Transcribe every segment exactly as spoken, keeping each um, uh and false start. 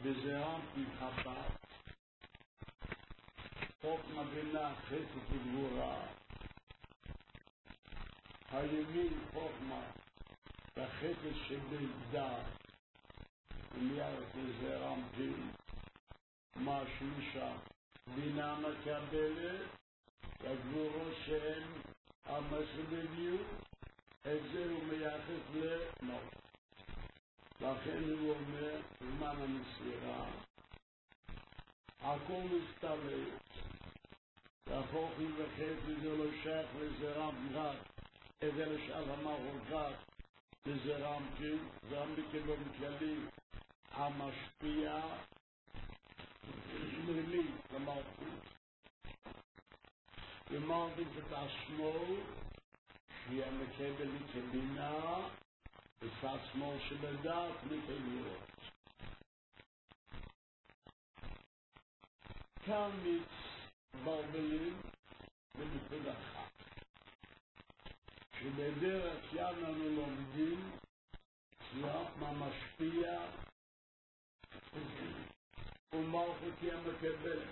בזרם תתחפש, חוכמה בינה חסד וגבורה, הימין חוכמה והחסד שבזדר, ומיד לזרם פין, מהשלישה בינה מקבלת, והגבורות שהם המסודיות, את זה הוא מייחס למות. לכן הוא אומר, זמן המסירה, הכל מסתלט, והחוכם וחסד זה לא שייך לזרם רק, זה לשאל המערכות רק לזרם פין, זרם בכלום כללי, המשפיע, שלילי למערכות. ומערכות את עצמו, שהיא המקבלת כבינה, בצד שמאל שבדעת מקבלות. כאן מתברברים בנקודה אחת, שבדרך יד אנו לומדים מה משפיע ומערכות היא המקבלת.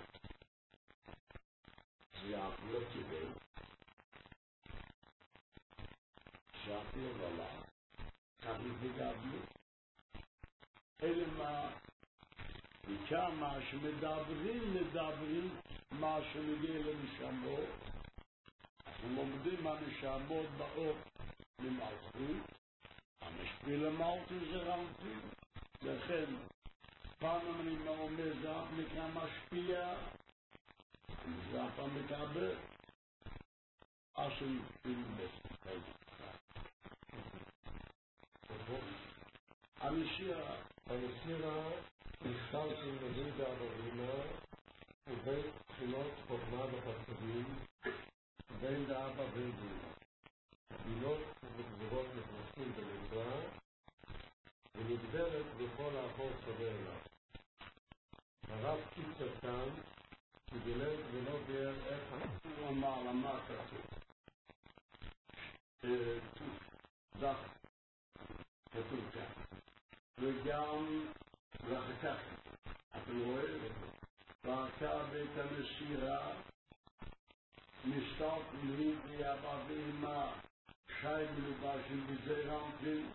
זה לא קיבל, שאף לא בלה, כך נתגבנו. אלה מה, וכמה שמדברים, מדברים מה שמגיע למשמות, אנחנו לומדים מה משמות באור למלכות, המשפיע למלכות זה רמתי, לכן פעם אני אומר זה נקרא משפיע, זה אף פעם מקבל, אשר נתפיל בספק. המשירה, המשירה נכתב של נבין דאברינה ובין בחינות חוכמה וחסדים בין דאבא ובינה. בינות וגבורות נכנסים בנקרא ונגדרת בכל האחור שווה אליו. הרב קיצר כאן שגילת ולא ביאר איך הוא אמר למה כתוב דף כתוב כאן וגם ואחר כך אתם רואים ועקה בית המסירה משתלט לידי אבא ואמא שי מלובשים בזרם פין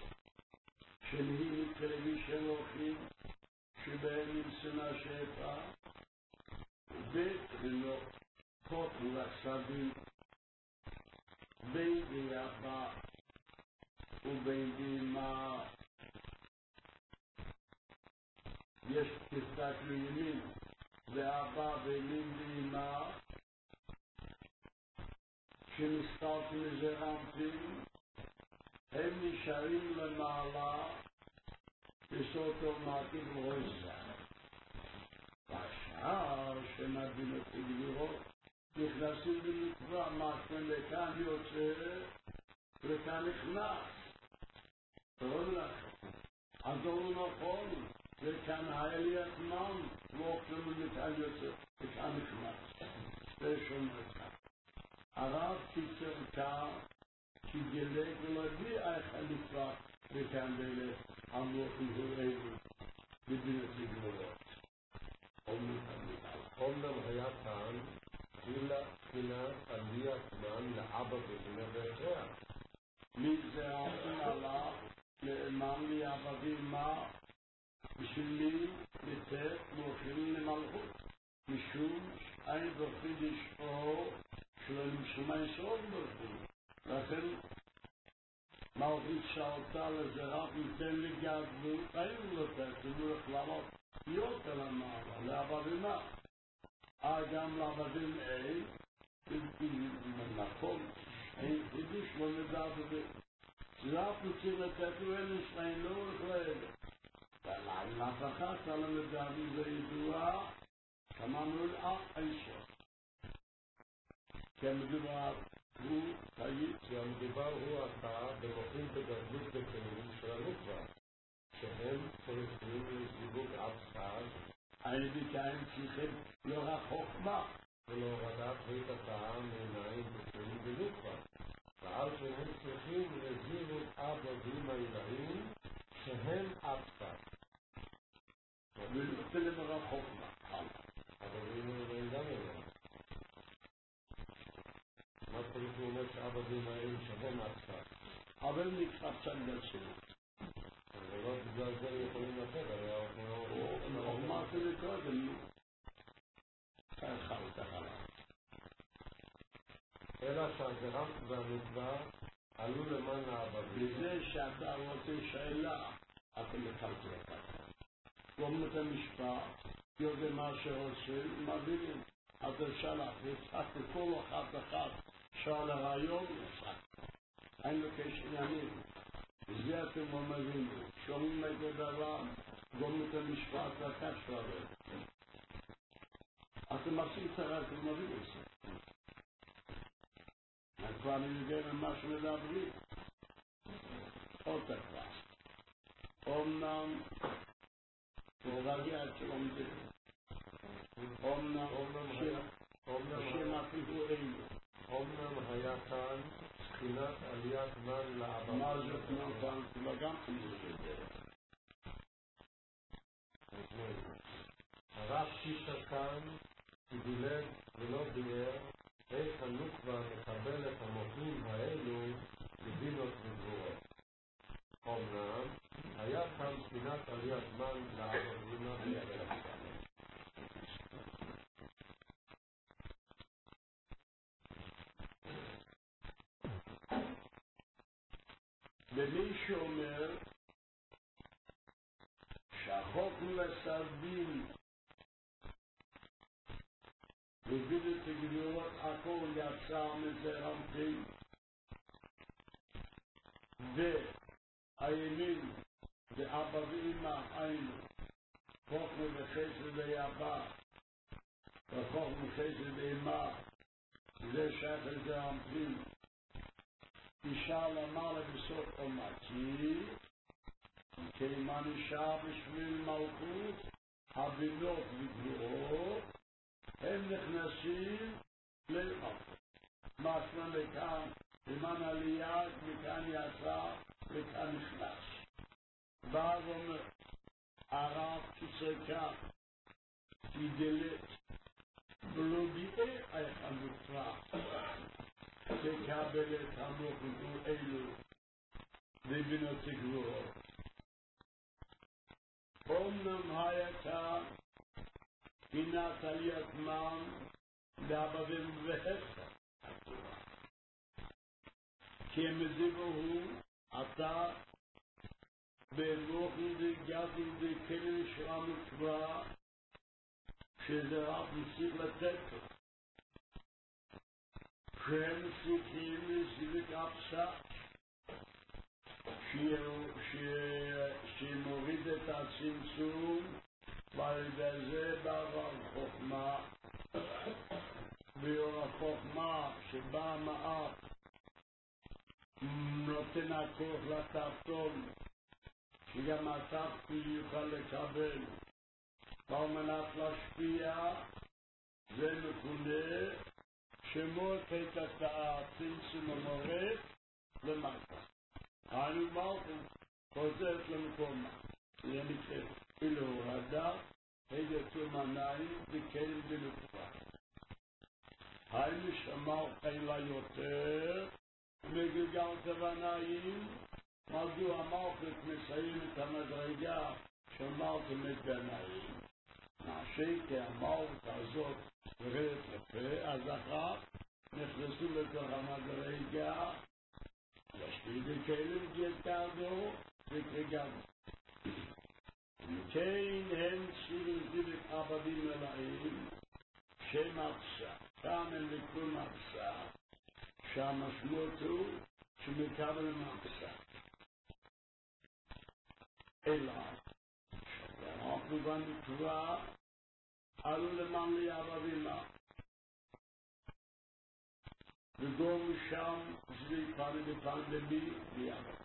שנהי מתקרבי שלוחים שבהם נמצנה שפע בית ולא חוק ולחסדים בין ואבא ובין ואמא יש תסתק לימין ואבא ואמין ואמא שנסתלתי לזרם פין הם נשארים למעלה בסוד אוטומטי רויזה והשאר שנבין את הגבירות נכנסים במקווה מכן לכאן יוצא וכאן נכנס תראו לכם אז הוא נכון וכאן האלי עצמם ואוכלם לכאן יוצא וכאן נכנס זה שונה כאן הרב קיצר כאן כי גילק ולהביא איך הליפה וכאן דלת המלוכים הראינו בדינת לגבולות אומנם היה כאן גילה תחילה עלייה זמן לאבא ואמא והכרח מזה העלה לאמם לי אבא ואמא בשבילי לתת מלכים למלכות משום אין ברפי לשפור שלא נמשמה יסוד ברפי לכן מלכות שעלתה לזרח ניתן לגדלות אין לתת תנו לכללות יותר למעלה לאבא ואמא גם לאבא ואמא נכון אין חידוש לא נדע בזה זרח רוצים לתת ואין נשמעים לא לכלל ועל נפחת על המדעים זה ידוע כמאנו לאף אישה כמדובר הוא תאית שהמדובר הוא אתה במוחים בגדלות בכלים של הנקווה שהם צריכים לזיווג אבסד הידיקאים צריכים לא רק חוכמה ולהורדת בית הטעם מעיניים בכלים בנקווה ועל שהם צריכים לזיווג אבא ואמא ילדים שהם אבסד אפילו מרחוק מה. אבל אם גם אליה. מה צריך לומר שעבדים האלה שהם עצמם? אבל נקרא צנדל שלו. אבל לא בגלל זה הם יכולים לתת, היה או אמרתי לי קודם, תאכל תאכל. אלא שהגרם והמצווה עלו למען העבדים. בזה שאתה רוצה שאלה, אתה מחלקל אותה. גומר את המשפט, יודע מה שעושים, מבינים. אתה שלח, יצחק לכל אחת אחת, שאל הרעיון, יצחק. אין לו קשר עניינים. זה אתם אומרים, שומעים את הדבר, גומר את המשפט, לקח שלהם. אתם עושים את הרעיון, אתם מבינים את זה. כבר אני יודע מה שמדברים. עוד כבר. אומנם, ורגיע שלומדים. אומנם, השם הפיגור אינו. אומנם היה כאן בחינת עליית מן לעבדים. מה זאת נותן? כבר גם אני יודע. הרב פישר כאן דילג ולא ביאר איך הנוקבה מקבל את המוחים האלו לבינות וגבורות. אומנם היה כאן בחינת עליית מן לעבדים בישראל. ומי שאומר שהחוק לסרדים ובינות וגבורות הכל יצא מזה רמחים והימין ואבא ואמא היינו חוכמה וחסד היבא וחוכמה וחסד אימה זה שייך לזה רמחים אישה למעלה בסוף עומתי כימן אישה בשביל מלכות הבינות וגבורות הם נכנסים למלכות משמע לכאן כימן עלייה מכאן יצא וכאן נכנס בא ואומר הרב קיצר כאן יגלת ולא ביאה איך הנוצרה תקבל את המלכות אלו לבינות וגבורות אומנם היה כאן בחינת עליית מן לעבדים והסר כי המזיבו הוא אתה ברוחו דגדו דקלם שלנו כבר שזה רק נסיך לתת שהם צריכים לסיבק הפסק שמוריד את הצמצום ועל זה בעבר חוכמה ואור החוכמה שבא מעט נותן הכוח לתחתון שגם התחתון יוכל לקבל ועל מנת להשפיע זה מכונה שמות את הצמצום המורד למטה היינו מלכות חוזרת למקומה זה נקרא אילו הורדה היו תומניים וכלים בנקבה היינו שמלכות לה יותר מגלגל תבניים מדוע המלכות מסיים את המדרגה של מלכות מבניים נעשי כי המלכות הזאת רדת לפה אז אחר נכנסו לתוך המדרגה להשפיע בכלים גלגלו וכרגלו וכן הם סירים זיבק עבדים אלאים שם הפסק כאן הם לכל הפסק שהמשמעות הוא שמקבל מהפסק אלא שאנחנו בנקרא עלו למען לי עבדים וגורו שם זבי פני בפן לבי ביעבד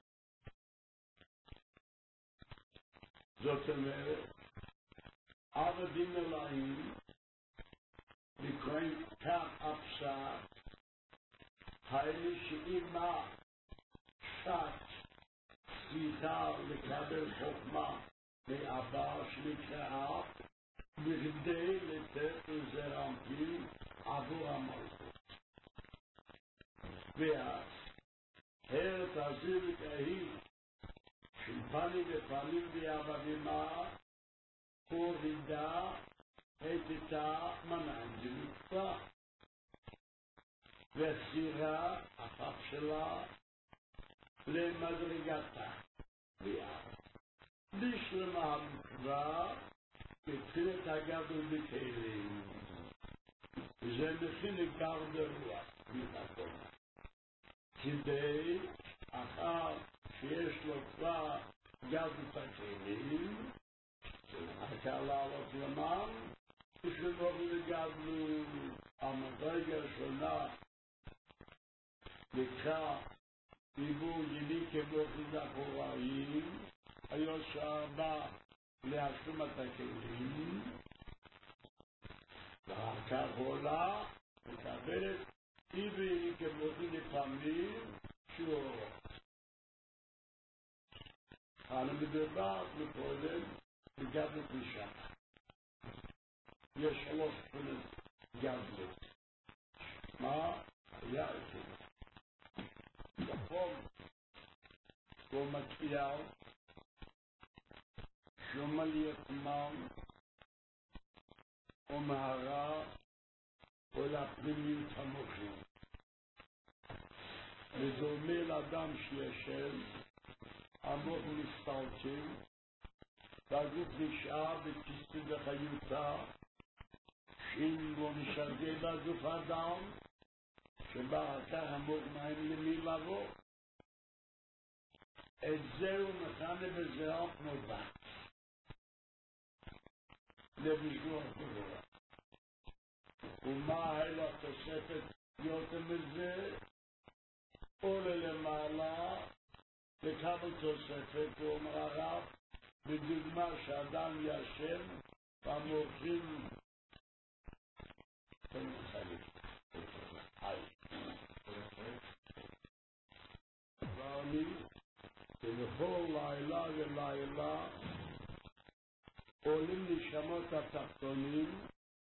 זאת אומרת עבדים אלאים לקראים כאן הפסק האלה שאימה שת סליחה לקבל חוכמה מאבא שנקראה בכדי לתת לזרע אנפין עבור המלכות. ואז הארץ הזיווית ההיא של פנים ופנים ועבדימה הורידה את המנהיג דמצווה והסירה הפך שלה למדרגתה. ואז בשלמה המצווה מתחילת הגדול בכלים. זה מכין לגדר רוח ממקום. כדי אחר שיש לו כבר גדלות הכלים, אחר לעלות למען, כשלא לגדלו המדרגה הראשונה נקרא דיבור יני כמו חידה חוראים, היו שהרבה להשלמת הכלים, ואחר כך עולה מקבלת איבי כמו חידה פעמים שיעורות. אני מדבר מקודם בגדלות משם. יש שלוש פנים גדלות. מה? היה איתי. נכון, הוא מקיאל, שומליית מן, ומהרה, ולפנימיות המוחים. ודומה לאדם שישן, המוח מסתלקים, והגוף נשאר בתפקוד וחיותה, שאם לא משגע בגוף האדם, שבא אחר המוח מהם למי לבוא. את זה הוא מכנה בזרע נודע. לבשגוח ברורה. ומה היה התוספת יותר מזה? עולה למעלה, לקבל תוספת, הוא אומר הרב, בדוגמה שאדם ישן, והמוחים תנחלים. ואני, שבכל לילה ולילה, עולים נשמות התחתונים,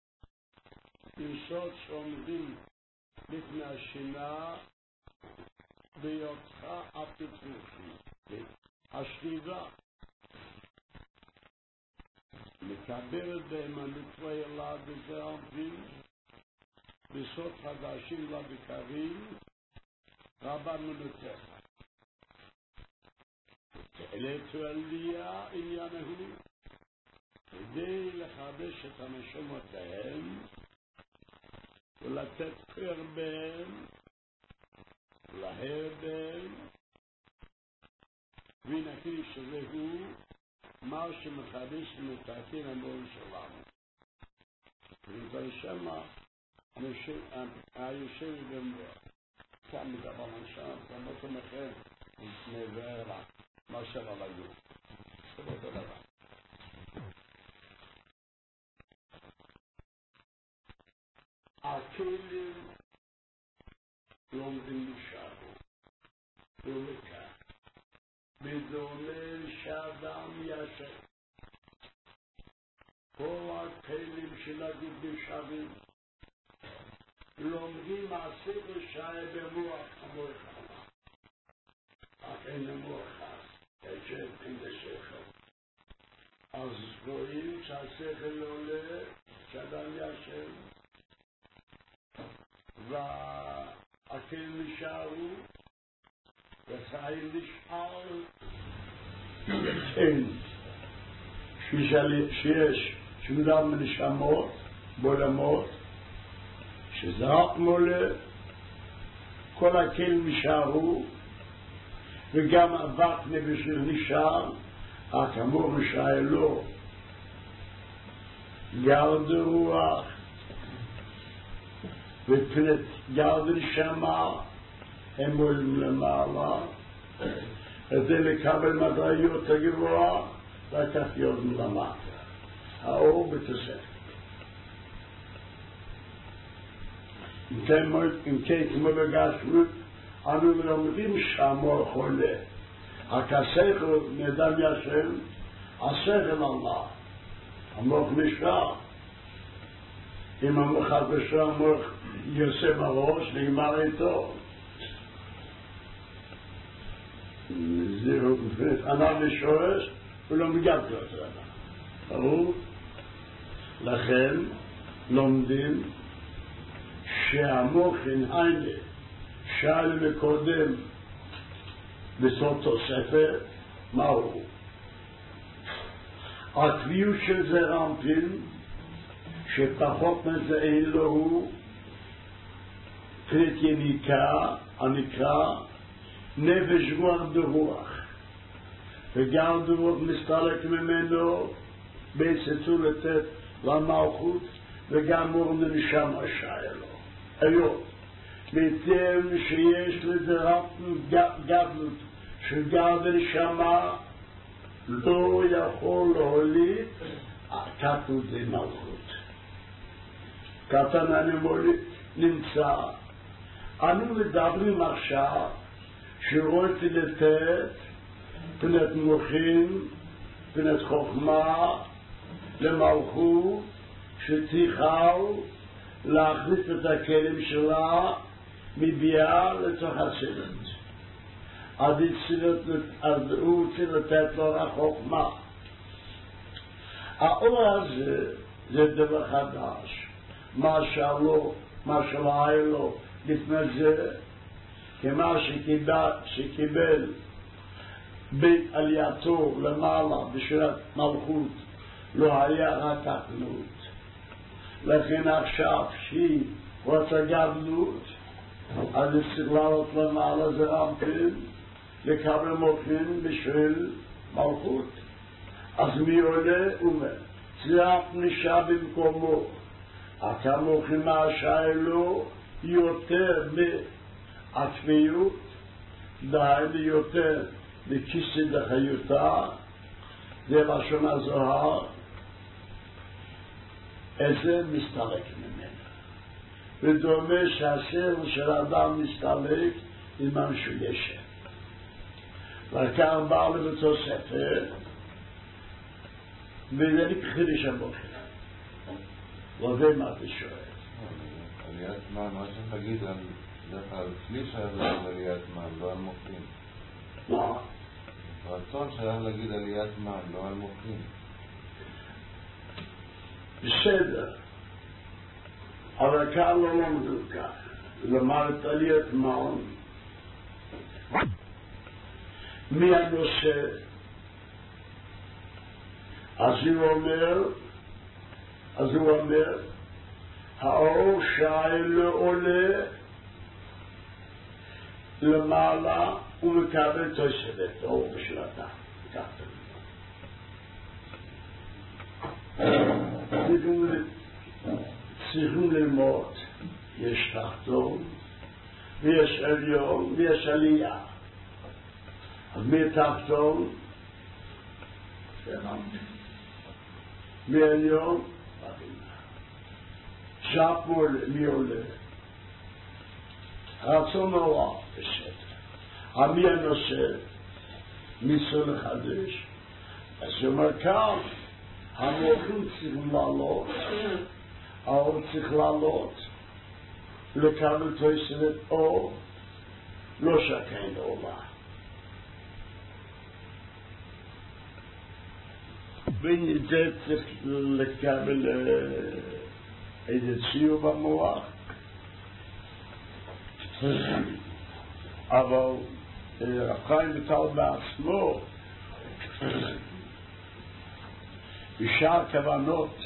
יסוד שעומדים לפני השינה, ביותך הפיתוחי. השכיבה מקבלת בהימנות וילד בזרע אנפין, בסוד חדשים לבקרים, רבה מנותחה. תעלת ועלייה עניינהו, כדי לחדש את הנשמותיהם, ולתת פר בהם, להר בהם, ונקי שזהו מה שמחדש ומתקן המון שלנו. וזה שמה, היושב במראה. כאן מדבר משם, גם אותו מחר, מבאר לה, מה שלה לגוף. זה אותו דבר. הכלים לומדים נשארו, ולכך, בדומה שאדם ישן. כל הכלים של הגוף נשארים, לומדים השכל שהיה במוח המוח אמר. אך אין המוח חס, ישב אין בשכל. אז רואים שהשכל עולה, שאדם ישן, והכלים נשארו, והחיים נשאר, אין. שיש שמדם מנשמות, בולמות, שזרק מולה, כל הכלים נשארו, וגם אבק נבשל נשאר, רק המוח נשאר לו, גרד רוח, ופנת גרד נשמה, הם עולים למעלה, כדי לקבל מדעיות הגבוהה, וכך יורדים למטה. האור בתוספת. אם כן, כמו בגשמות, אנו לומדים שהמוח עולה. רק השכל נדם ישן, השכל Allah. המוח נשאר. אם המוח בשביל המוח יוצא בראש, נגמר איתו. זהו, ענב ושורש, הוא לא מגב יותר. ברור? לכן לומדים שהמוח הנה שאל וקודם בסוף תוספת, מהו? הקביעות של זה רמפין, שפחות מזה אין לו הוא פרט יניקה, הנקרא נפש רוח דרוח, וגם דרוח מסתלק ממנו ביצצו לתת למלכות, וגם מורם נשם השאלו. היום, ביתם שיש לדרפנו גדלות, שגר ונשמה לא יכול להוליד, כתוב זה מלכות. קטן אני מוליד נמצא. אנו מדברים עכשיו שרוצים לתת פנת מוחין, פנת חוכמה למלכות שתיכל להחליף את הכלים שלה מביאה לתוך הצילת. אז הוא צריך לתת לו החוכמה. האור הזה זה דבר חדש. מה שלו, מה שלא היה לו לפני זה, כמה שקיבל, שקיבל בית עלייתו למעלה בשביל מלכות, לא היה רק תקנות. לכן עכשיו שהיא רוצה גדלות, אז צריך לעלות למעלה זה רמפין, לקבל מוחין בשביל מלכות. אז מי עולה? אומר, צריך נשאר במקומו. הכמוכין מהשאלו יותר מעצמיות, דהיינו יותר מכיסי דחיותה, זה לשון הזוהר, איזה מסתלק ממנו. ודומה שהשכל של האדם מסתלק עם המשולשת. וכאן בא לבצע ספר, וזה נקחיש המוחין. וזה מה אתה שואל. עליית מן, מה שתגיד על דרך כלל שליש היה להגיד עליית מן, לא על מוחין. מה? רצון שהיה להגיד עליית מן, לא על מוחין. בסדר. אבל כאן לא למדו כך. למדת עליית מן, מי הנושא? אז הוא אומר, אז הוא אומר, האור שאל עולה למעלה ומקבל תוספת האור בשלטה. צריכים ללמוד, יש תחתון ויש עליון ויש עלייה. אז מי תחתון? מעליון שפ מי עולה רצון נורא בסדר. המי הנושא ניסו לחדש, אז הוא אומר כאן המוחים צריכים לעלות, האור צריך לעלות לקבל תוספת אור, לא שקיים עולה. וזה צריך לקבל איזה ציור במוח, אבל רב חיים ויטל בעצמו בשאר כוונות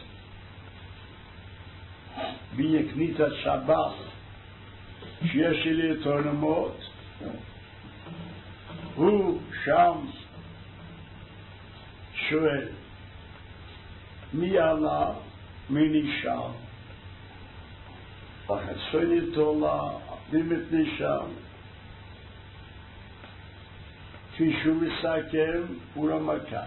ביקניתת שבת שיש לי תורנמות, הוא שם שואל מי עלה, מי נשאר? וחצוני תולה, באמת נשאר. כפי שהוא מסכם, הוא לא מקף.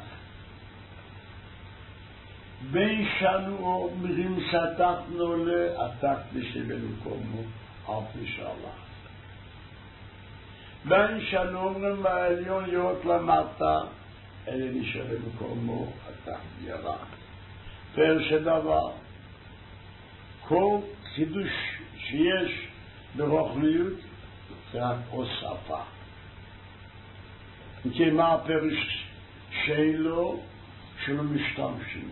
בין שנו אומרים שתחנו לעתק בשבמקומו, אף נשאלה. בין שנו אומרים בעליון ירות למטה, אלה נשאר במקומו, אתה ירק. פרש הדבר, כל חידוש שיש ברוחניות, זה רק הוספה. כי מה הפרש שלו, שלא משתמשים.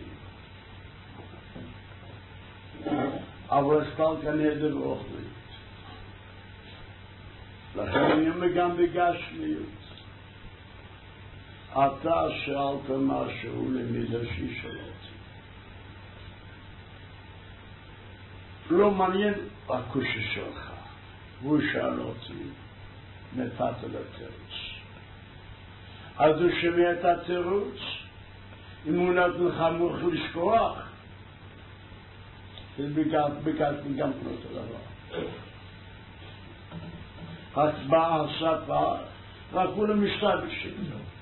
אבל הספר כאן ידע ברוחניות. לכן יום גם בגשמיות. אתה שאלת משהו למידשי שלו. לא מעניין הקושי שלך. הוא שאל אותי, נתת לתירוץ. אז הוא שומע את התירוץ, אם הוא נתן לך מוח לשכוח, זה בגלל גם אותו דבר. הצבעה, השפה, רק הוא למשתבשים.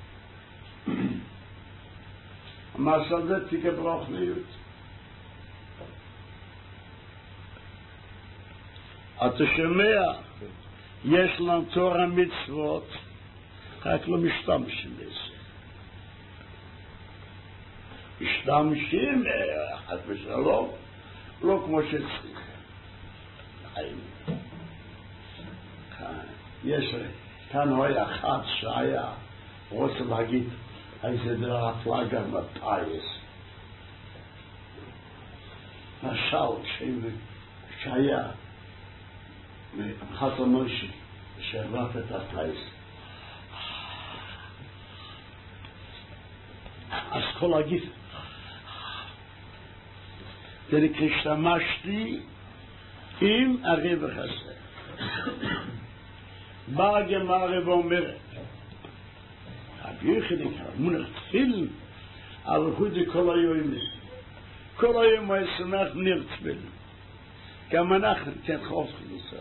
המסע זה תיקה ברוחניות. אתה שומע, יש לנו תורה מצוות, רק לא משתמשים בזה. משתמשים, חס ושלום, לא כמו שצריך. יש, כאן היה אחד שהיה, רוצה להגיד, איזה דבר הפלגה מפייס. משל, שהיה, חס המוישה, שהרבט את הפייס. אז כל להגיד, זה כשתמשתי עם הרווח הזה. באה הגמרא ואומרת, רבי יוחנן מונח תפילין, אבל הוא זה כל היום. כל היום הוא שמח נר תפילין. גם אנחנו כן חוף חלוסה.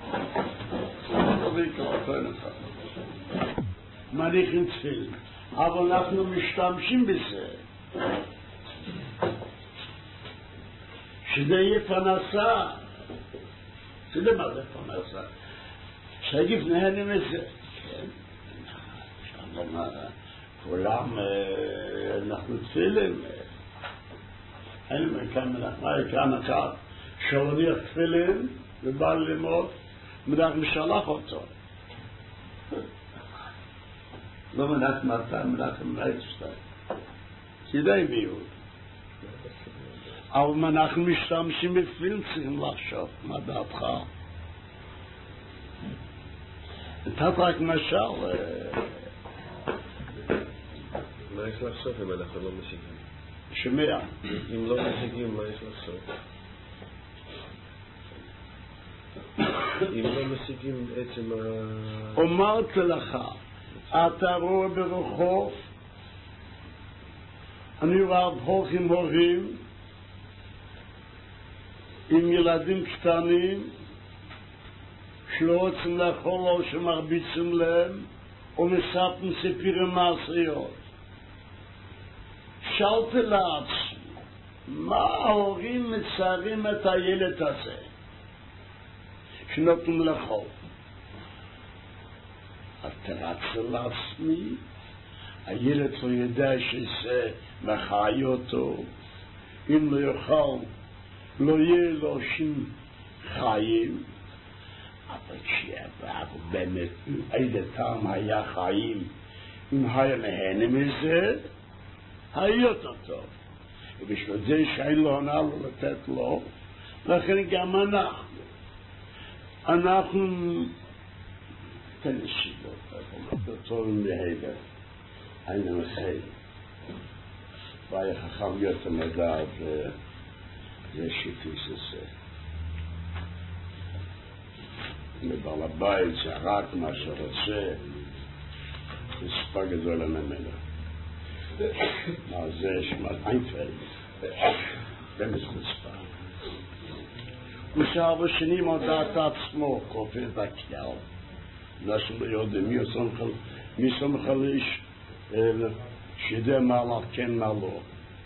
מניחים תפילין. אבל אנחנו משתמשים בזה. שזה יהיה פרנסה. שזה מה זה פרנסה? שגיף נהנים את זה. כן. שם למה כולם אנחנו תפילים. אין מכאן מנחמה, כאן אחד שעוניח תפילים ובא ללמוד, מנח משלח אותו. לא מנח מרתן, מנח מרצשטיין. כדאי מיעוד. אבל אנחנו משתמשים בפילם צריכים לחשוב, מה דעתך? נתת רק משל. מה יש לחשוב אם אנחנו לא משיגים? שומע. אם לא משיגים, מה יש לחשוב? אם לא משיגים עצם ה... אומרת לך, אתה רואה ברחוב, אני רואה הולכים הורים, עם ילדים קטנים, שלא רוצים לאכול או שמרביצים להם, או מספרים סיפורים מעשיות. שאלתי לעצמי, מה ההורים מצערים את הילד הזה, שנותנים לאכול? אז תרצה לעצמי, הילד לא ידע שזה מחי אותו, אם לא יאכל, לא יהיה לו שום חיים, אבל כשהבא באמת איזה טעם היה חיים, אם היה נהנה מזה, היה יותר טוב. ובשביל זה שאין לו עונה לו לתת לו, לכן גם אנחנו. אנחנו תנשיבות, דוקטורים להגר, היינו מחיים. והיה חכם יותר מדע זה שיטיס הזה. מבעל הבית שרק מה שרוצה, זה ספה גדולה ממנו. מה זה שמעת איינפלד, במסכות ספה. הוא שארבע שנים הודעת עצמו, כופר את הכלל. אנשים לא יודעים מי סומך על איש שידע מה לך כן מה לא.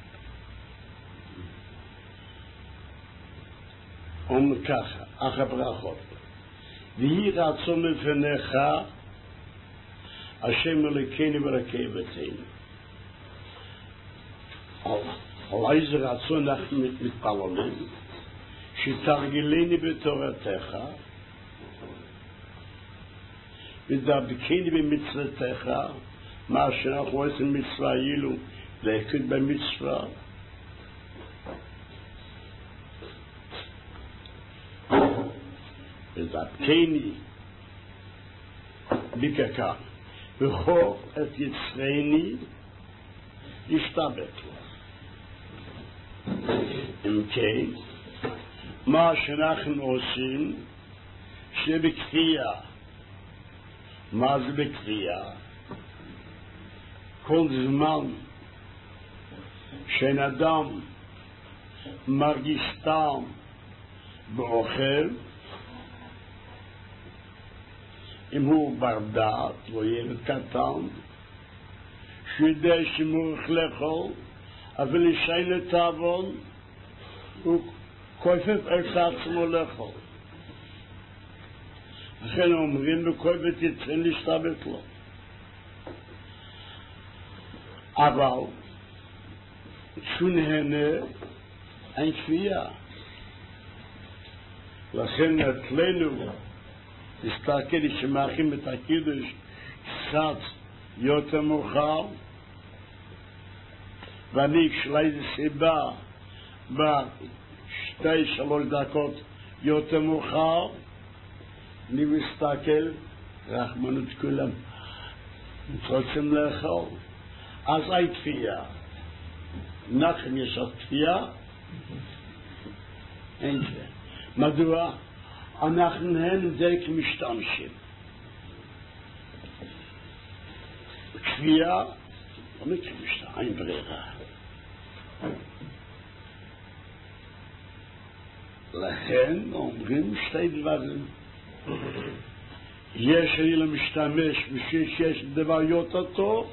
אומר ככה, אך הברכות. ויהי רצון לפניך, השם אלוקינו ורכבתנו. על איזה רצון אנחנו מתפללים, שתרגילני בתורתך, ודבקני במצוותיך, מה שאנחנו עושים מצווה אילו, להכיר במצווה. ודבקני בקקה, וחוק את יצרני ישתבק לו. אם כן, מה שאנחנו עושים, שבכפייה. מה זה בכפייה? כל זמן שאין אדם מרגיש טעם באוכל, אם הוא בר דעת, לא ילד קטן, שיודע שמורך לאכול, אבל ישי לתאבון, הוא כופף את עצמו לאכול. לכן אומרים בכופת יצרן להשתבק לו. אבל כשהוא נהנה, אין כפייה. לכן אצלנו נסתכל שמאחים את הקידוש קצת יותר מאוחר, ואני כשלי זה סיבה בשתי שלוש דקות יותר מאוחר, אני מסתכל, רחמנות כולם רוצים לאכול, אז אין כפייה. נחם יש עוד כפייה? אין כפייה. מדוע? אנחנו הם די כמשתמשים. כפייה, לא מכמשתמשים, אין ברירה. לכן אומרים שתי דברים. יש לי למשתמש בשביל שיש דבר יותר טוב,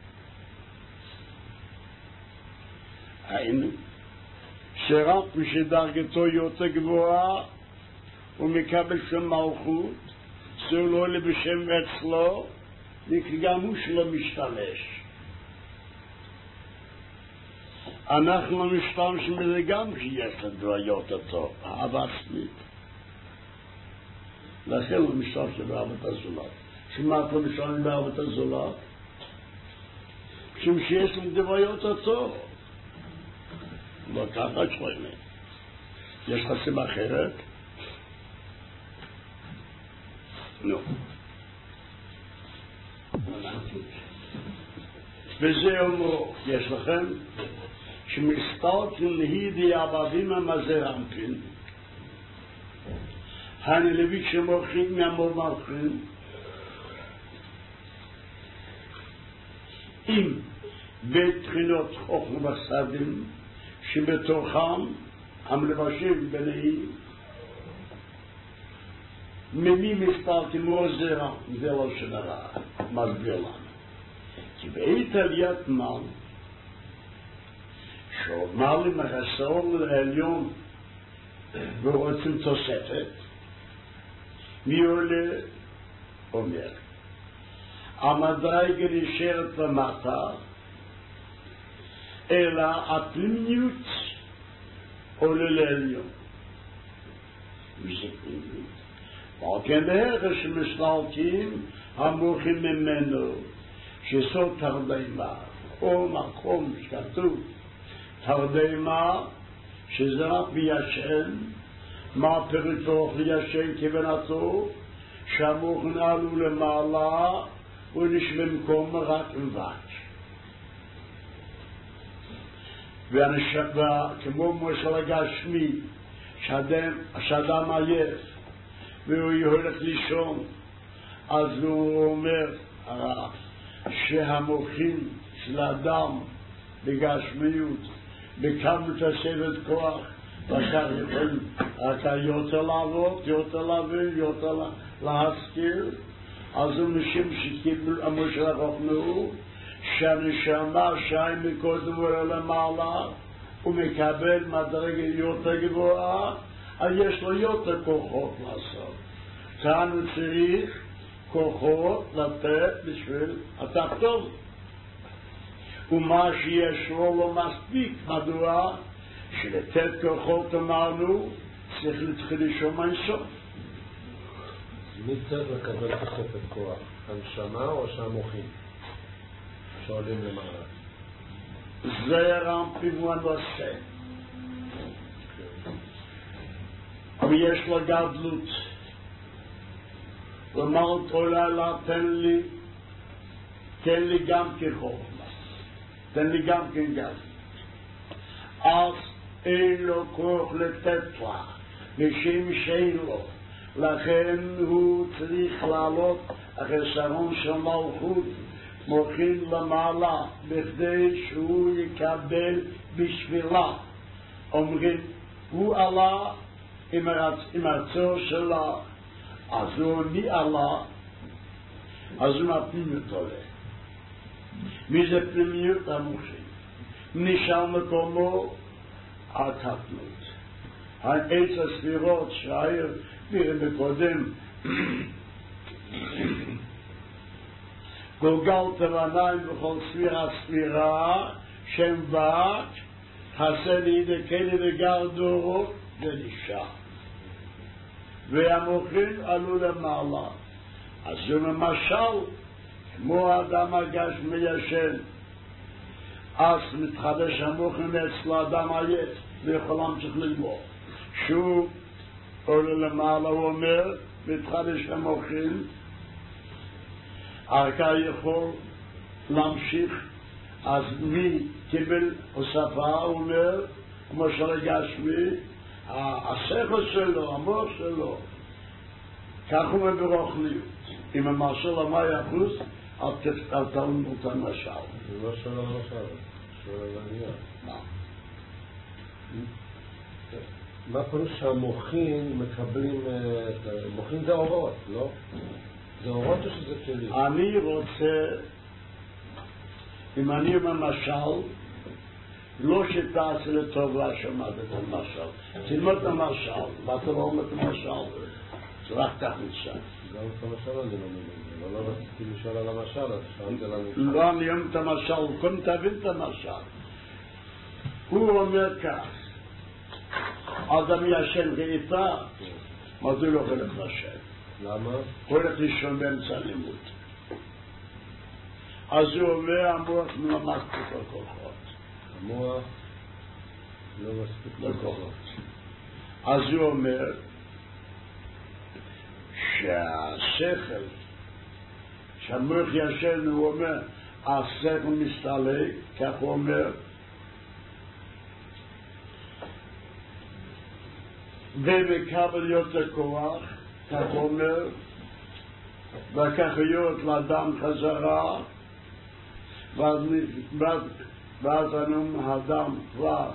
היינו שרק משדרגתו יותר גבוהה הוא מקבל שם מלכות, זה לא עולה בשם אצלו, וגם הוא שלא משתמש. אנחנו משתמשים בזה גם שיש לדבר יותר טוב, אהבה עצמית. לכן הוא משתמש באהבת הזולת. שמה אתה משתמש באהבת הזולת? משום שיש לדבר יותר טוב. לא ככה שלמה. יש לך סיבה אחרת? לא. וזה אומרו, יש לכם, שמסתלקים להידי עבדים המזרמפין, הנלווית שמורחים מהמור מלכים, עם בית בחינות חוכם וסדים, שבתוכם המלבשים ביניהם, ממי מסתלקים רוזרה, זה לא שנראה, מסביר לנו. כי בעת עליית מן, שאומר למחסור לעליון ורוצים תוספת, מי עולה? אומר. המדרגה נשארת למטה, אלא הפנימיות עולה לעליון. וזה פנימיות. וכן דרך שמסתלקים המורחים ממנו, שסוד תרדמה, או מקום שכתוב תרדמה, שזה רק בישן, מה פירושו לישן כוונתו, שהמורחים עלו למעלה, ונשמע מקום רק מבט. וכמו מושל הגשמי, שאדם עייף, והוא הולך לישון, אז הוא אומר שהמוחים של האדם בגשמיות, בכמה תוספת כוח, וכך יכולים רק יותר לעבוד, יותר להבין, יותר להזכיר, אז הוא משם שקיבל המושל החוכנו, שהנשמה שי מקודם עולה למעלה, הוא מקבל מדרגה יותר גבוהה, אז יש לו יותר כוחות לעשות. כאן הוא צריך כוחות לתת בשביל התחתון. ומה שיש לו לא מספיק. מדוע? שלתת כוחות אמרנו צריך להתחיל לשום אינסוף. מי צריך לקבל תוספת כוח? הנשמה או שהמוחים? שעולים למעלה. זה הרמב"ם הוא הנושא. ויש לו גדלות. ואמרת עולה לה, תן לי, תן לי גם כחוכמה. תן לי גם כגדלות. אז אין לו כוח לתת לה, משם שאין לו. לכן הוא צריך לעלות החסרון של מלכות מוכין למעלה בכדי שהוא יקבל בשבילה. אומרים, הוא עלה עם, הרצ... עם הרצון שלה, אז הוא מי עלה, אז הוא הפנימיות עולה. מי זה פנימיות? המוחין. נשאר מקומו הקטנות. העץ הספירות שהעיר נראה בקודם גולגלת ועניים בכל ספירה ספירה שם בת חסה לידי כלי וגרדו ונשאר והמוחין עלו למעלה. אז זה למשל כמו האדם הגשמי ישן, אז מתחדש המוחין אצל האדם עייף ויכול להמשיך לגמור. שהוא עולה למעלה, הוא אומר, מתחדש המוחין, הערכה יכול להמשיך. אז מי קיבל הוספה, הוא אומר, כמו של הגשמי, השכל שלו, המוח שלו, כך הוא ברוחניות. אם המרשל למה יחוס, אל תלמוד את המשל. זה לא שואל על המשל, שואל על העניין. מה? מה קורה שהמוחין מקבלים, מוחין זה אורות, לא? זה אורות או שזה כלים? אני רוצה, אם אני במשל, לא שתעשה לטוב להשמד את המשל. תלמד את המשל, ואתה לא אומר את המשל, זה רק תחוצה. גם את המשל אני לא מבין, אבל לא רציתי לשאול על המשל, אז שאלתי על המשל. לא, אני אומר את המשל, קודם תבין את המשל. הוא אומר כך, אדם ישן ראיתה, מה זה לא הולך לשם? למה? הוא הולך לישון באמצע לימוד. אז הוא אומר, המוח לא מספיק לכוחות. המוח לא מספיק לכוחות. אז הוא אומר, שהשכל, שהמוח ישן, הוא אומר, השכל מסתלק, כך הוא אומר, ומקבל יותר כוח, כך הוא אומר, וכך להיות לאדם חזרה, ואז אנו האדם כבר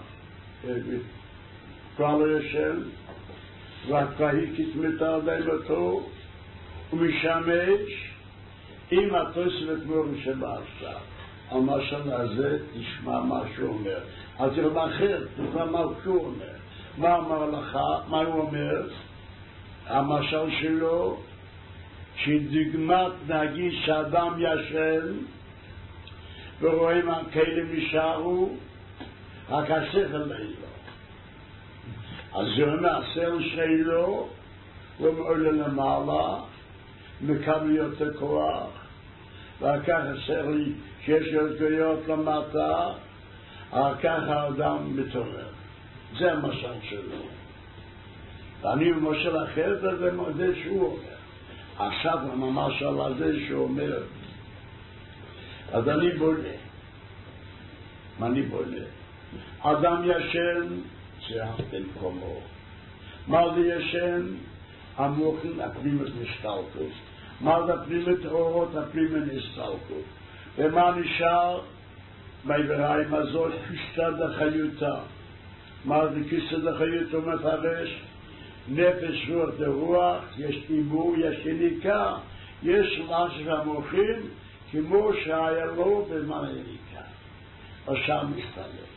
כבר לא ישן, וכבר הכית מתרדם אותו, ומשמש עם התוספת מורים שבעשה. המשל הזה תשמע מה שהוא אומר. אז זה אחר, תשמע מה שהוא אומר. מה אמר לך? מה הוא אומר? המשל שלו, שדוגמת נגיד שאדם ישן, ורואים הכלים נשארו, רק השכל לא. אז זה אומר, השכל שלו, הוא עולה למעלה, מקבל יותר כוח, וכך השכל שיש יותר למטה, וכך האדם מתעורר. זה המשל שלו. ואני במשל אחרת הזה זה שהוא אומר. עכשיו המשל הזה שהוא אומר, אז אני בונה. מה אני בונה? אדם ישן, זה במקומו. מה זה ישן? המוחין הפנימית נסתלקות. מה זה הפנימית אורות הפנימית נסתלקות? ומה נשאר? בעבריים הזאת כיסא דחיותה. מה זה כיסא דחיות? הוא מפרש נפש רוח דרוח, יש דיבור, יש יניקה, יש לש והמוחין כמו שהיה לו בזמן היניקה. עכשיו מסתלק.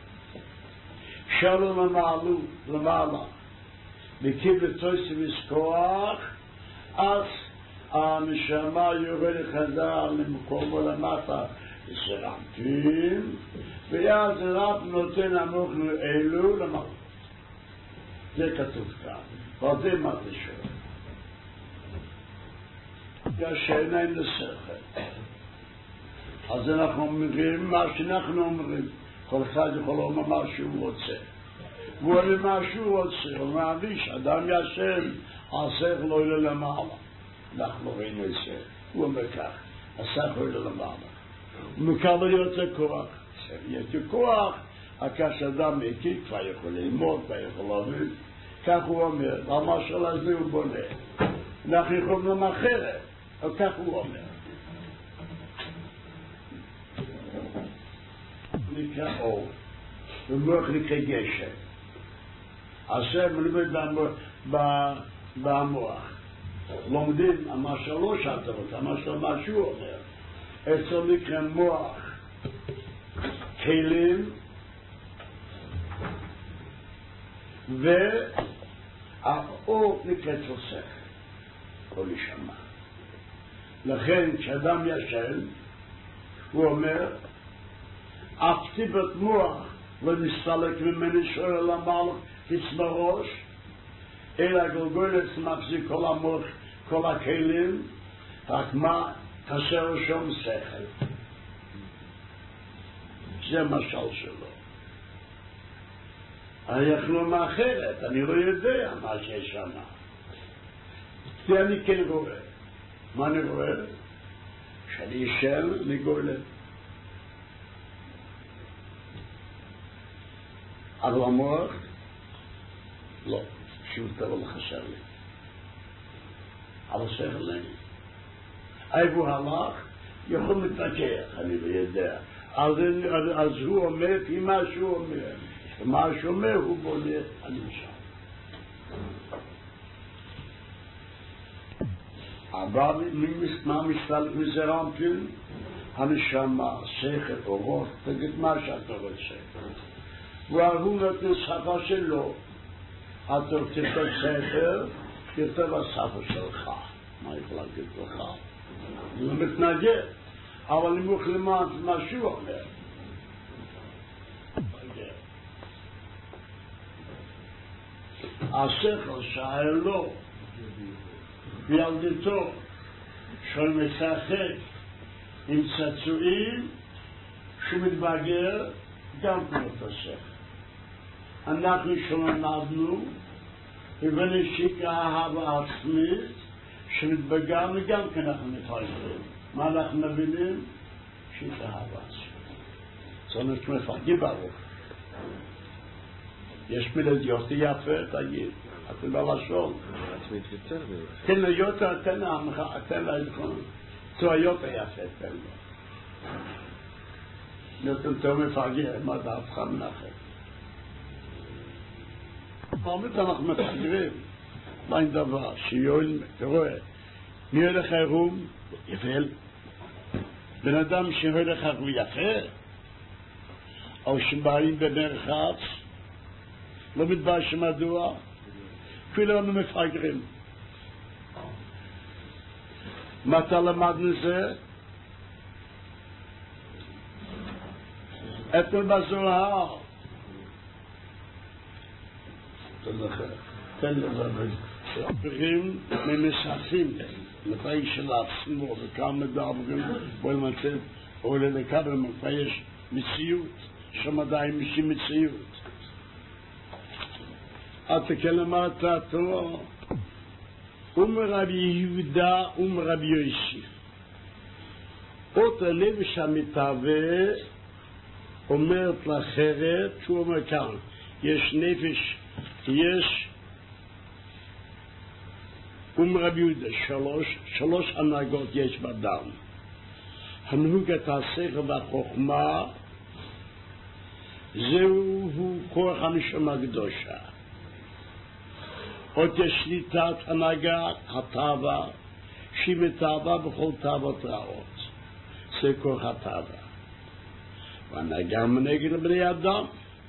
שלו למעלו, למעלה, מקיבל תוספת כוח, אז הנשמה יורד חזרה למקום ולמטה, סרנטים, ואז רק נותן המוחנו אלו למעלה. זה כתוב כאן, אבל זה מה זה שואל. שאין אין לשכל. אז אנחנו אומרים מה שאנחנו אומרים. כל אחד יכול לומר מה שהוא רוצה. והוא אומר מה שהוא רוצה. הוא מעדיש, אדם ישן, השכל לא יהיה למעלה. אנחנו ראינו את זה. הוא אומר כך, השכל לא יהיה למעלה. הוא מקבל יותר כוח. יותר כוח, כאשר אדם מכיר, כבר יכול ללמוד, כבר יכול להבין. כך הוא אומר, למה של הזה הוא בונה. אנחנו יכולים לומר אחרת, אבל כך הוא אומר. נקרא אור, ומוח נקרא גשם. השם מלמד במוח. לומדים מה שלא שתות, מה שלא משהו אומר. אצל נקרא מוח כלים, והאור נקרא תוסף, או לשמה. לכן כשאדם ישן, הוא אומר, אף טיפת מוח לא נסתלק ממני שואל על המלך קצבה ראש, אלא גולגולת מחזיק כל המוח, כל הכלים, רק מה חסר שום שכל. זה משל שלו. אני יכלו מאחרת, אני לא יודע מה שיש שם. זה אני כן רואה. מה אני רואה? שאני ישן לגולת. אבל המוח, לא, שום דבר לא חסר לי. אבל שכל לי. איפה הוא הלך, יכול להתווכח, אני לא יודע. אז, אז הוא אומר, כי מה שהוא אומר, מה שהוא אומר, הוא בונה, אני שם. אבל מה מסתלק מזה רמפין? הנשמה, שכל, אורות, תגיד מה שאתה רוצה. והוא נותן שפה שלו. אתה תכתוב ספר, תכתוב השפה שלך. מה יכול להגיד לך? אני לא מתנגד, אבל אני מוכלמת מה שהוא אומר. השכל שהיה לו, בילדתו, שהוא משחק עם צעצועים, שמתבגר, גם כמו את השכל. אנחנו שלמדנו, ובנשיק האהבה עצמית, שמתבגרנו גם כן אנחנו מפגרים. מה אנחנו מבינים? שיק האהבה עצמית. זאת אומרת, מפגרים ברוך. יש מילה יותי יפה, תגיד. אתם בלשון. עצמית יותר מזה. תן לו יותה, תן לעמך, תן לעזכון. זו היותה יפה, תן לו. נותן תאו מפגר, מה דעתך מנחם? באמת אנחנו מפגרים. מה אין דבר? שיואל, תראה, מי הולך עירום? יפל. בן אדם שהולך עירום יפה, או שבאים במרחץ, לא מתבייש מדוע, כולנו מפגרים. מתי למדנו זה? אתמול בזוהר. תן לזה. ספרים ממסכים לפי של עצמו, וכמה מדברים, בואי מצב, או ללקבל מפה יש מציאות, שמדעי משי מציאות. אתה כן אמרת תורה, אומר רבי יהודה, אומר רבי יוסף. אותו הנפש המתהווה אומרת לאחרת, שהוא אומר כאן, יש נפש, יש, אומר רבי יהודה, שלוש, שלוש הנהגות יש באדם. הנהוגת השכל והחוכמה, זהו כוח הנשמה הקדושה. עוד יש שליטת הנהגה, הטבע, שהיא מטבע בכל טבעות רעות. זה כוח הטבע. והנהגה מנהגת לבני אדם.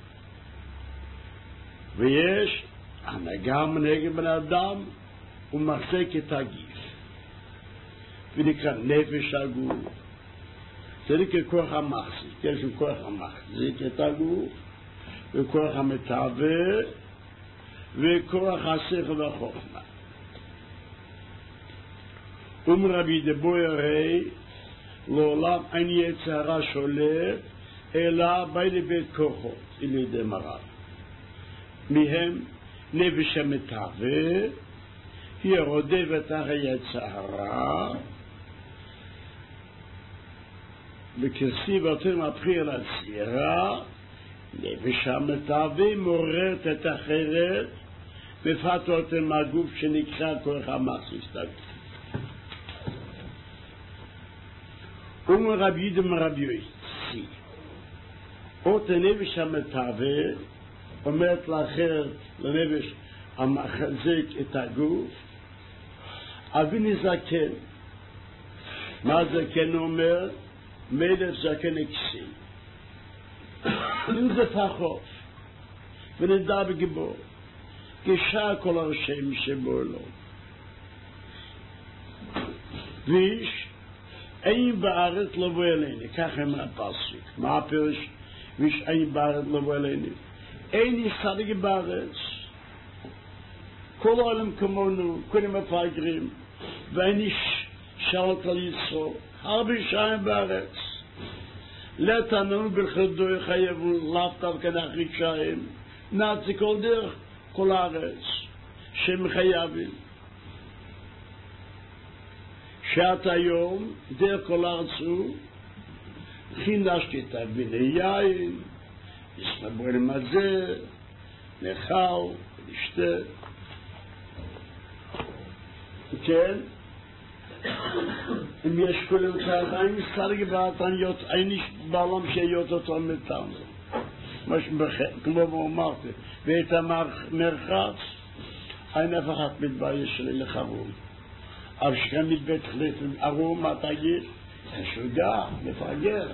ויש הנהגה מנהגת לבני אדם, הוא מחזיק את הגיף. ונקרא נפש הגוף. זה נקרא כוח המחזיק, יש שם כוח המחזיק את הגוף, וכוח המתהווה, וכוח השכל והחוכמה. אומר רבי דבוי הרי, לעולם אין יצר הרע שולט, אלא בא לבית כוחו, אל ידי מרב. מהם נפש המתהווה, היא רודפת אחרי יצר הרע, וכסיב אתם הבחיר לצעירה, נפש המתהווה מעוררת את אחרת, מפתו אתם מהגוף שנקרא כוח המחזיק. אומר רבי יהודה מרבי יוסי, אות הנפש המתהווה אומרת לאחרת, לנפש המחזיק את הגוף, אביני זקן. מה זקן אומר? מלך זקן אקסים. אם זה פחות, ונדע בגיבור, כשעה כל הרשם שבו לו. ויש, אין בארץ לבוא אלינו, כך הם הפסוק. מה הפירוש? ויש אין בארץ לבוא אלינו. אין ישחק בארץ. כל העולם כמונו, כולם מפגרים, ואין איש שאל כל יצרו, הרבה שעים בארץ. לתנו בלכדו יחייבו לפתב כנחריק שעים, נעצי כל דרך, כל הארץ, שמחייבים. שעת היום, דרך כל ארצו, חינשתי את הביני יין, יסמבו למזה, נחל, לשתה. כן? אם יש כולם ככה, אין מסתרג בעתן, אין איש בעולם שיהיות אותו מתנו. כמו שאמרתי, ואת המרחץ, אין אף אחת מתבייש שלי לחרום. אבל שכם מתבית חליט, ארום, מה תגיד? משוגע, מפגר.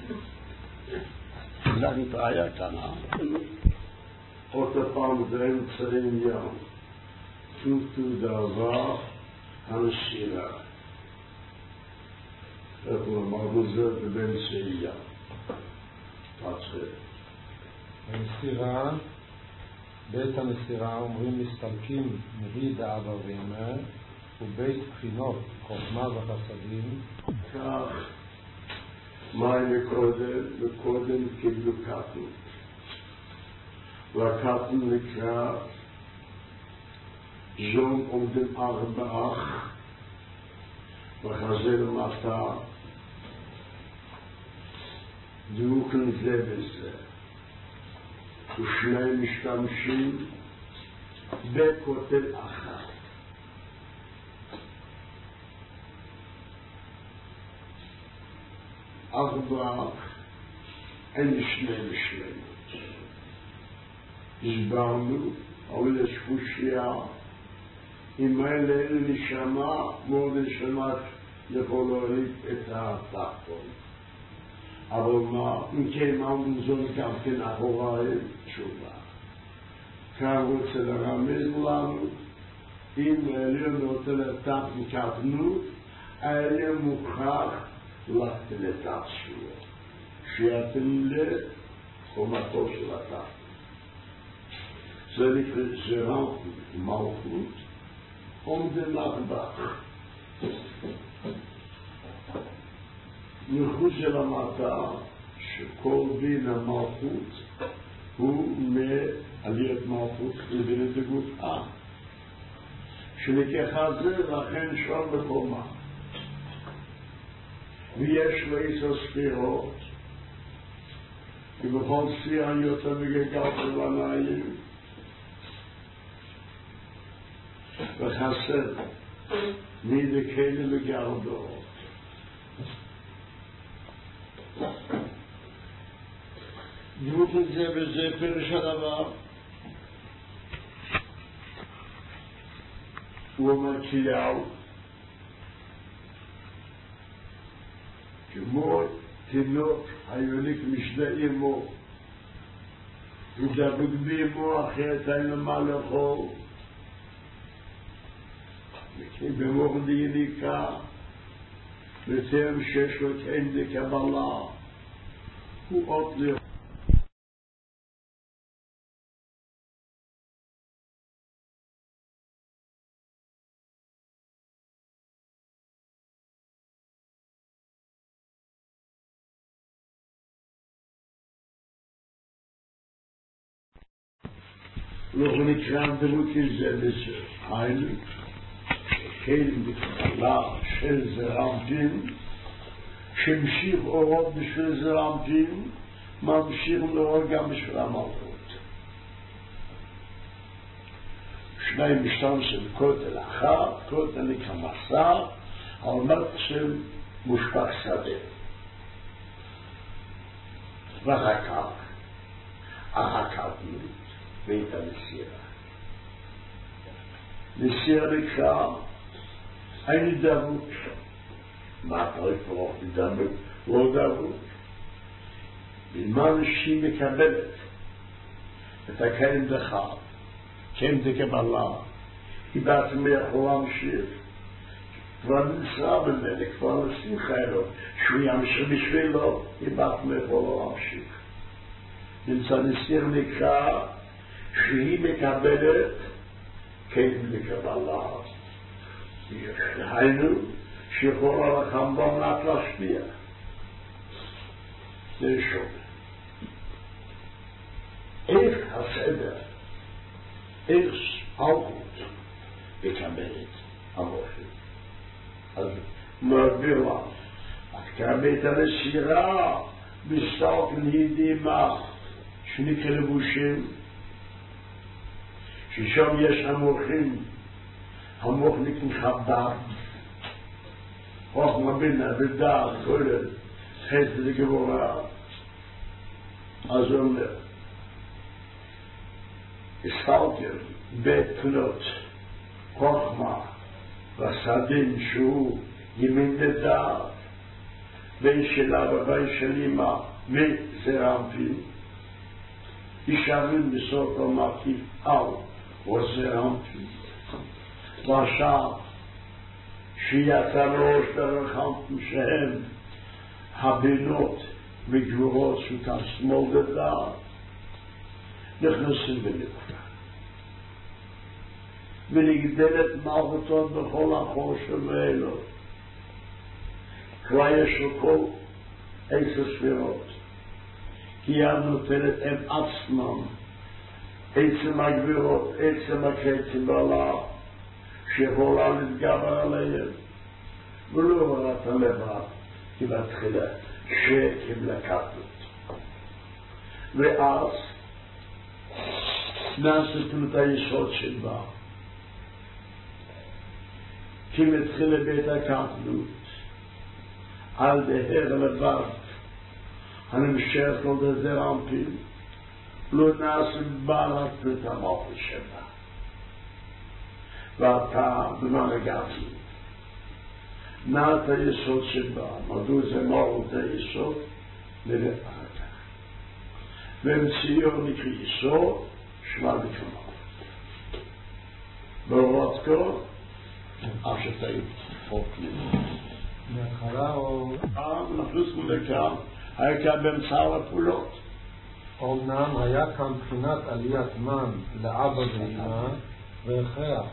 לך נתראה כאן, אה? עוד הפעם זה אמצע עניין. טוטו דבר הנשירה. איך הוא אמר בזה באמצע עניין. תצחק. המסירה, בית המסירה אומרים מסתלקים מריד העברים ובית בחינות חוכמה וחסדים. כך, מים מקודם, וקודם קיבלו קטנות. והקטן נקרא ז'ום עומדים ארבעה וחזר למטה דרוכן זה בזה. ושני משתמשים בכותל אחת. ארבע אין שני משלמות. הסברנו, אבל יש חושייה, אם האלה אין נשמה, מאוד נשמת יכול להוריד את התחתון. אבל מה, אם כן אמרו זאת גם כן אחוריים, תשובה. כאן רוצה לרמז לנו, אם האלה נוטה לתת מקטנות, האלה מוכרח לכת לתת שבוע. שיעתם לחומתו של התחתון. זה נקרא זרם מלכות, עומדים ארבע. מחוץ של המטה, שכל דין המלכות הוא מעליית מלכות לבין דגותה. שנקחה זה לכן שור בקומה. ויש לו איסו ספירות, ובכל סיין יותר מגגל של עניים, וחסר מדקנה לגרדו. דמות את זה וזה פרש הדבר. הוא אומר קיהו, כמו תינוק היוניק משנה אמו, ודבוק באמו אחרת אין לו מה לאכול, במור דיניקה, בטרם שיש לו את אין לקבלה, הוא עוד לראות. לא נקרא דמות לזה לזה, היינו, כן לקבלה של זרמפין, שמשיך אורות בשביל זרמפין, ממשיך לאור גם בשביל המלכות. שניים משתמשים כותל אחד, כותל נקרא מסע, על מרצם מושפח שדה. ואחר כך, אחר כך בית הנסירה. נסירה נקרא, אין דבות. מה אתה רואה פה? דבות, לא דבות. בזמן שהיא מקבלת את הקיים דחר, קיים דקבלה, היא בעצמה יכולה להמשיך. כבר נשרה ממנה, כבר נשמחה לו, שהוא ימשיך בשבילו, היא בעצמה יכולה להמשיך. נמצא נסיר נקרא, שהיא מקבלת קיים דקבלה. היינו, שיכולה לכם במנת להשפיע. זה שונה. איך הסדר, איך אלכות מקבלת המוחים. אז נעביר לה, הקמת הנסירה מסתוק נהידימה שנקרא לבושים, ששם יש המוחים, המוחניקים חבד, חוכמה בינה ודעת, כולל חסד וגבורה. אז הוא אומר, הסתלתם בית פנות, חוכמה וסדים שהוא ימין לדעת, בין שלה ובין של אמא וזרמפין, ישרים בסוף המקיף על וזרמפין. ועכשיו שיצא ראש דרכם שהם הבינות וגבורות שכאן שמאל לדעת, נכנסים בנקודה. ונגדלת מלכותו בכל החושר ואלו. כבר יש לו כל עשר ספירות. כי היא נותנת הם עצמם, עצם הגבירות, עצם הקצם בעלה, שיכולה להתגבר עליהם. ולא הרת הלבד, כי בתחילה שקיבלה קטנות. ואז נעשתנו את היסוד שבה. כי מתחילה בית הקטנות, על דהר לבד, הנמשך לו דזרמפין, לא נעשה בעלת את המוחי שבה. ואתה במנהגתי, נעת היסוד שבה, מדוע זה מרות היסוד, נראה אחר כך. ומציאו נקרא יסוד, שמע וכמה. באורות כה, אף שתאים פורקלים. מהתחלה או... אה, נכנסנו לכאן, היה כאן באמצע הפעולות. אומנם היה כאן בחינת עליית מן לאבא ואמא והכרח.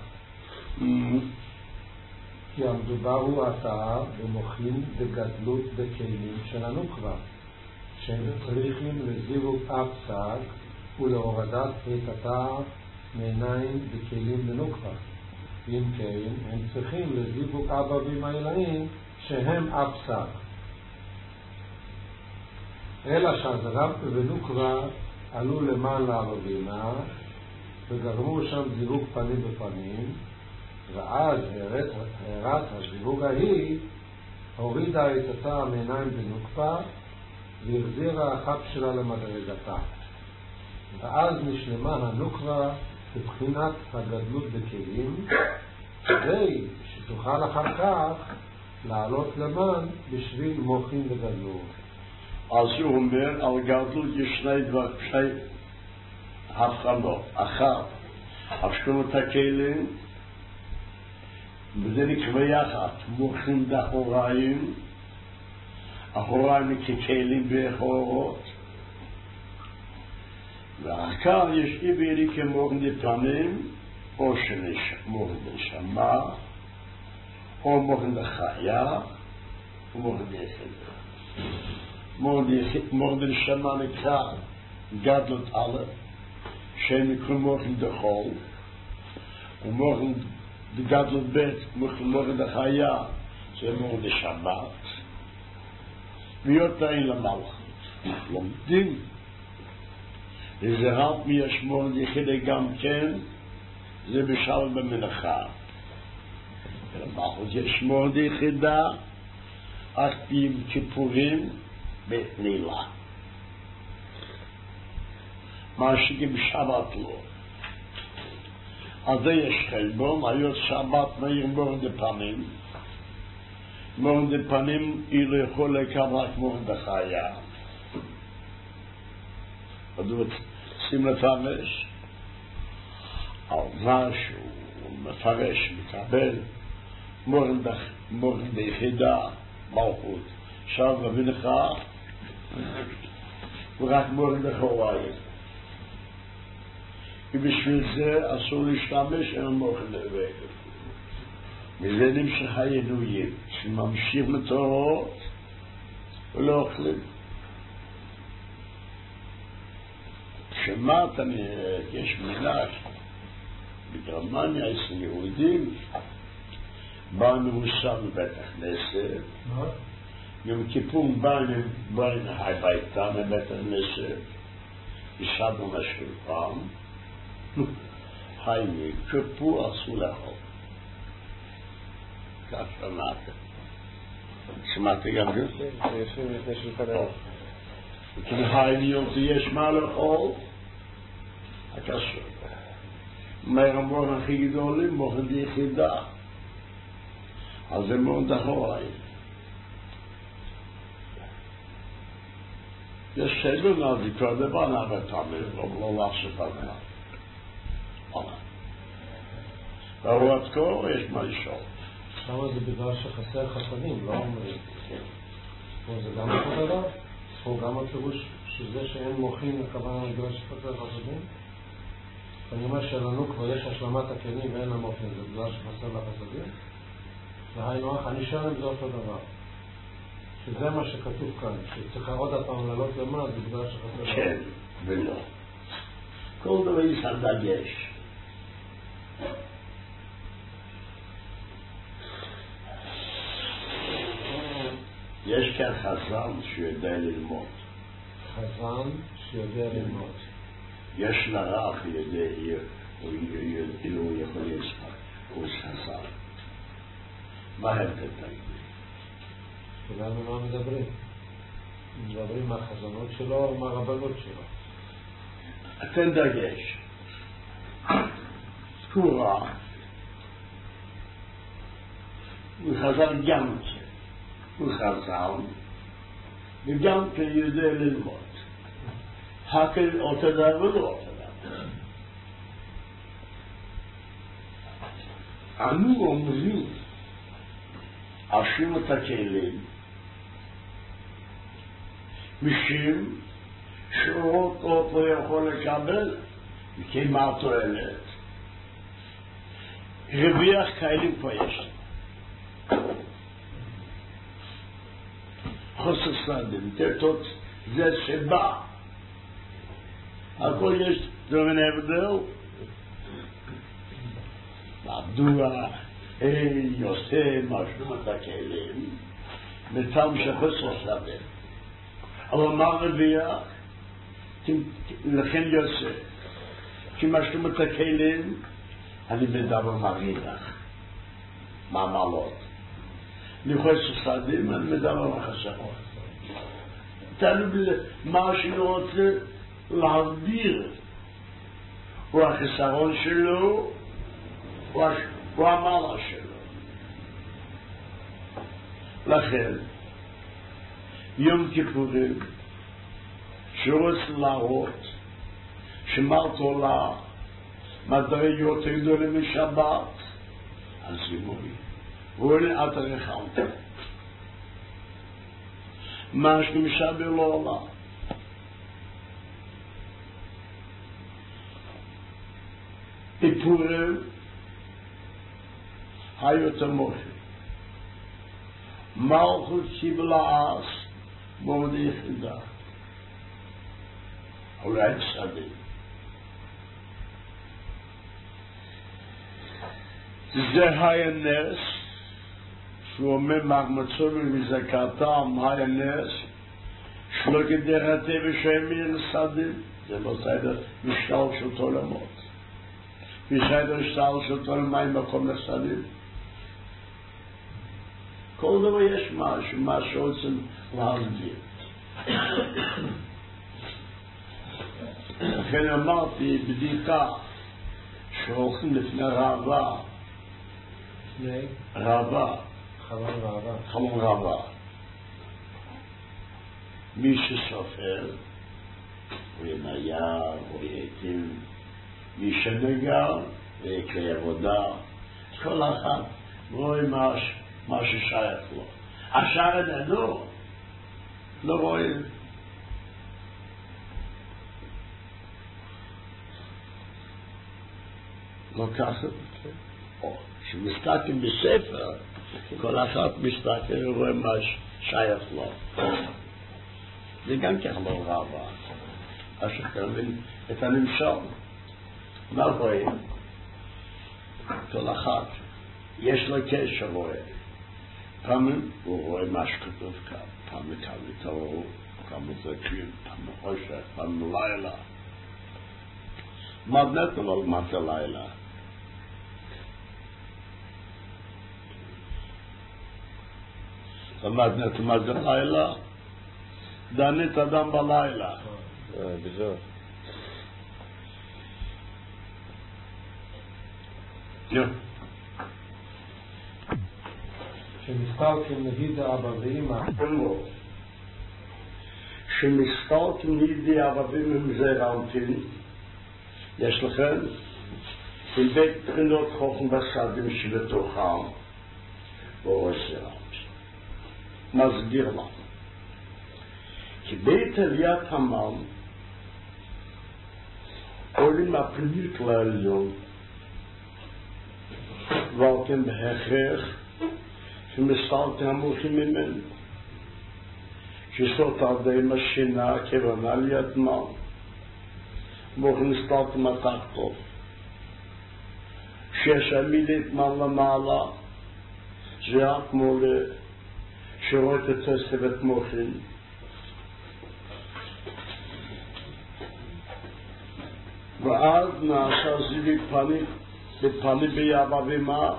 כי המדובר הוא עתה במוחין בגדלות בכלים של הנוקבה, שהם צריכים לזיווג אפסק ולהורדת פריטתה מעיניים בכלים לנוקבה. אם כן, הם צריכים לזיווג אבא ואמא אלוהים שהם אפסק. אלא שהזרמפין ונוקבה עלו למען לאבא ואמא וגרמו שם זיווג פנים בפנים, ואז הערת הזיווג ההיא הורידה את אותה מעיניים בנוקבה והחזירה החב שלה למדרגתה. ואז נשלמה הנוקבה בבחינת הגדלות בכלים, כדי שתוכל אחר כך לעלות למן בשביל מוחין וגדלות. אז הוא אומר, על גדלות יש שני דבר, שני הבחנות. אחת, השכונות הכלים, וזה נקרא יחד, מוכרים דחוריים, אחוריים ככלים באחורות, ואחר כך יש איברי כמוכרים דפנים, או שמוכרים דשמה, או מוכרים דחיה, או מוכרים דחיה. מוכרים דשמה נקרא גדלות א', שהם נקראים מוכרים דחול, ומוכרים דגדלות ב', מוכרים דחיה, זה מוכרים דשבת, ויותר אין למלכות. לומדים, וזה רק מי ישמור יחידי גם כן, זה בשל במנחה. ולמלכות ישמור יחידה, אך עם כיפורים בית נילה. מה שגם שבת לא. אז זה יש חלבון, היות שבת מאיר מורד פנים, מורד פנים היא לא יכול לקרב רק מורד החיה. אז שים לפרש, על מה שהוא מפרש, מקבל מורד ביחידה, מלכות, שם ובנחה, ורק מורד החוריים. ובשביל זה אסור להשתמש עם המורד נאבק. וזה נמשך העינויים, שממשיך מתורות ולא אוכלים. שמעת, יש מנהג בגרמניה, יש יהודים, באנו מוסר מבית הכנסת, יום כיפור באנו הביתה מבית הכנסת, ישבנו לשולחן, היי, כיפור אסור לאכול. כך שמעתם. שמעתם גם זה? יושבים לפני שולחן. כי העניין זה יש מה לאכול, הקשור. מהר המוח הכי גדולים, מוח יחידה. אז זה מאוד דחורי. יש שדון על זה כבר דבר נעבר תמיד, לא לחשב על זה. והוא עד כה יש מה לשאול. למה זה בגלל שחסר חסדים, לא אומרים? פה זה גם אותו דבר? פה גם הפירוש שזה שאין מוחים הכוונה בגלל שחסר חסדים? אני אומר שלנו כבר יש השלמת הכלים ואין המוחים, זה בגלל שחסר לחסדים? והיינו אך, אני שואל אם זה אותו דבר. שזה מה שכתוב כאן, שצריך עוד הפעם לעלות למעלה, זה בגלל שחסר. כן, ולא. כל דבר יש על דגש. יש כאן חזן שיודע ללמוד. חזן שיודע ללמוד. יש נרח יודע, הוא יכול לספק, הוא חזן. מה הם תתאים? כולנו לא מדברים. מדברים מהחזנות שלו או מהרבנות שלו. אתן דגש. תורה הוא חזן גם כן. הוא חזן וגם כן יודע ללמוד. הכל אותו דבר ולא אותו דבר. אנו אומרים אשים את הכלים משום שאורות עוד לא יכול לקבל וכי מה תועלת רביח כאלים פה יש חוסר סעדים תתות זה שבא הכל יש דומן הבדל מדוע אין עושה משהו את הכלים בטעם שחוסר סעדים אבל מה רביח לכן יוצא כי משהו את הכלים אני מדבר מריח מה מעלות לחוסר סעדים אני מדבר מחסרות תלוי מה שאני רוצה להסביר הוא החסרון שלו הוא המעלה שלו לכן יום כיפורים שרוצה להראות שמרת עולה מדרגות גדולים משבת הזימוי. ואולי את הרחמת. מה שנמשא בלעולה. בפורים היו תמוכי. מלכות קיבלה אז מאוד יחידה. אולי צדיק. זה היה נס, שהוא אומר מהמצורים מזכרתם, היה נס, שלא כדרתי ושמי לסדים, זה לא סדר משקל של תולמות. בסדר משקל של תולמי מקום לסדים. כל דבר יש משהו, מה שרוצים להסביר. לכן אמרתי בדיקה, שהולכים לפני רעבה, לפני? רעבה. חלון רעבה. חלון רעבה. מי שסופר, הוא יהיה נייר, הוא יהיה עתים, מי שנגר, הוא יהיה כלי עבודה, כל אחד רואה מה ששייך לו. השאר איננו, לא רואים. לא ככה? או, כשמסתכלים בספר, כל אחד מסתכל ורואה מה שייך לו. זה גם כך לא רבה. אז אתה מבין את הנמשל. מה רואים? כל אחד. יש לו קשר רואה. פעמים הוא רואה מה שכתוב כאן. פעם מכאן מתאור, פעם מזרקים, פעם מחושך, פעם לילה. מדנת אבל מה זה לילה? למדנת מה זה לילה? דנית אדם בלילה. בזאת. נו. שמסתלקים נגיד אבא ואמא. שמסתלקים נגיד אבא ואמא עם זה רמתין. יש לכם? עם בית בחינות חוכם בסדים שבתוכם. ועושה רמתין. מסביר לנו. כי בית עליית המן עולים הפנית לעליון ועלתם בהכרח שמסתלתם המולכים ממנו שסות על די משינה כיוון עליית מן מולכים מסתלתם התחתות שיש עמילית מן למעלה זה כמו שרואה את הצסת מוחין ואז נעשה זיווי פנים בפנים ביאבה ומה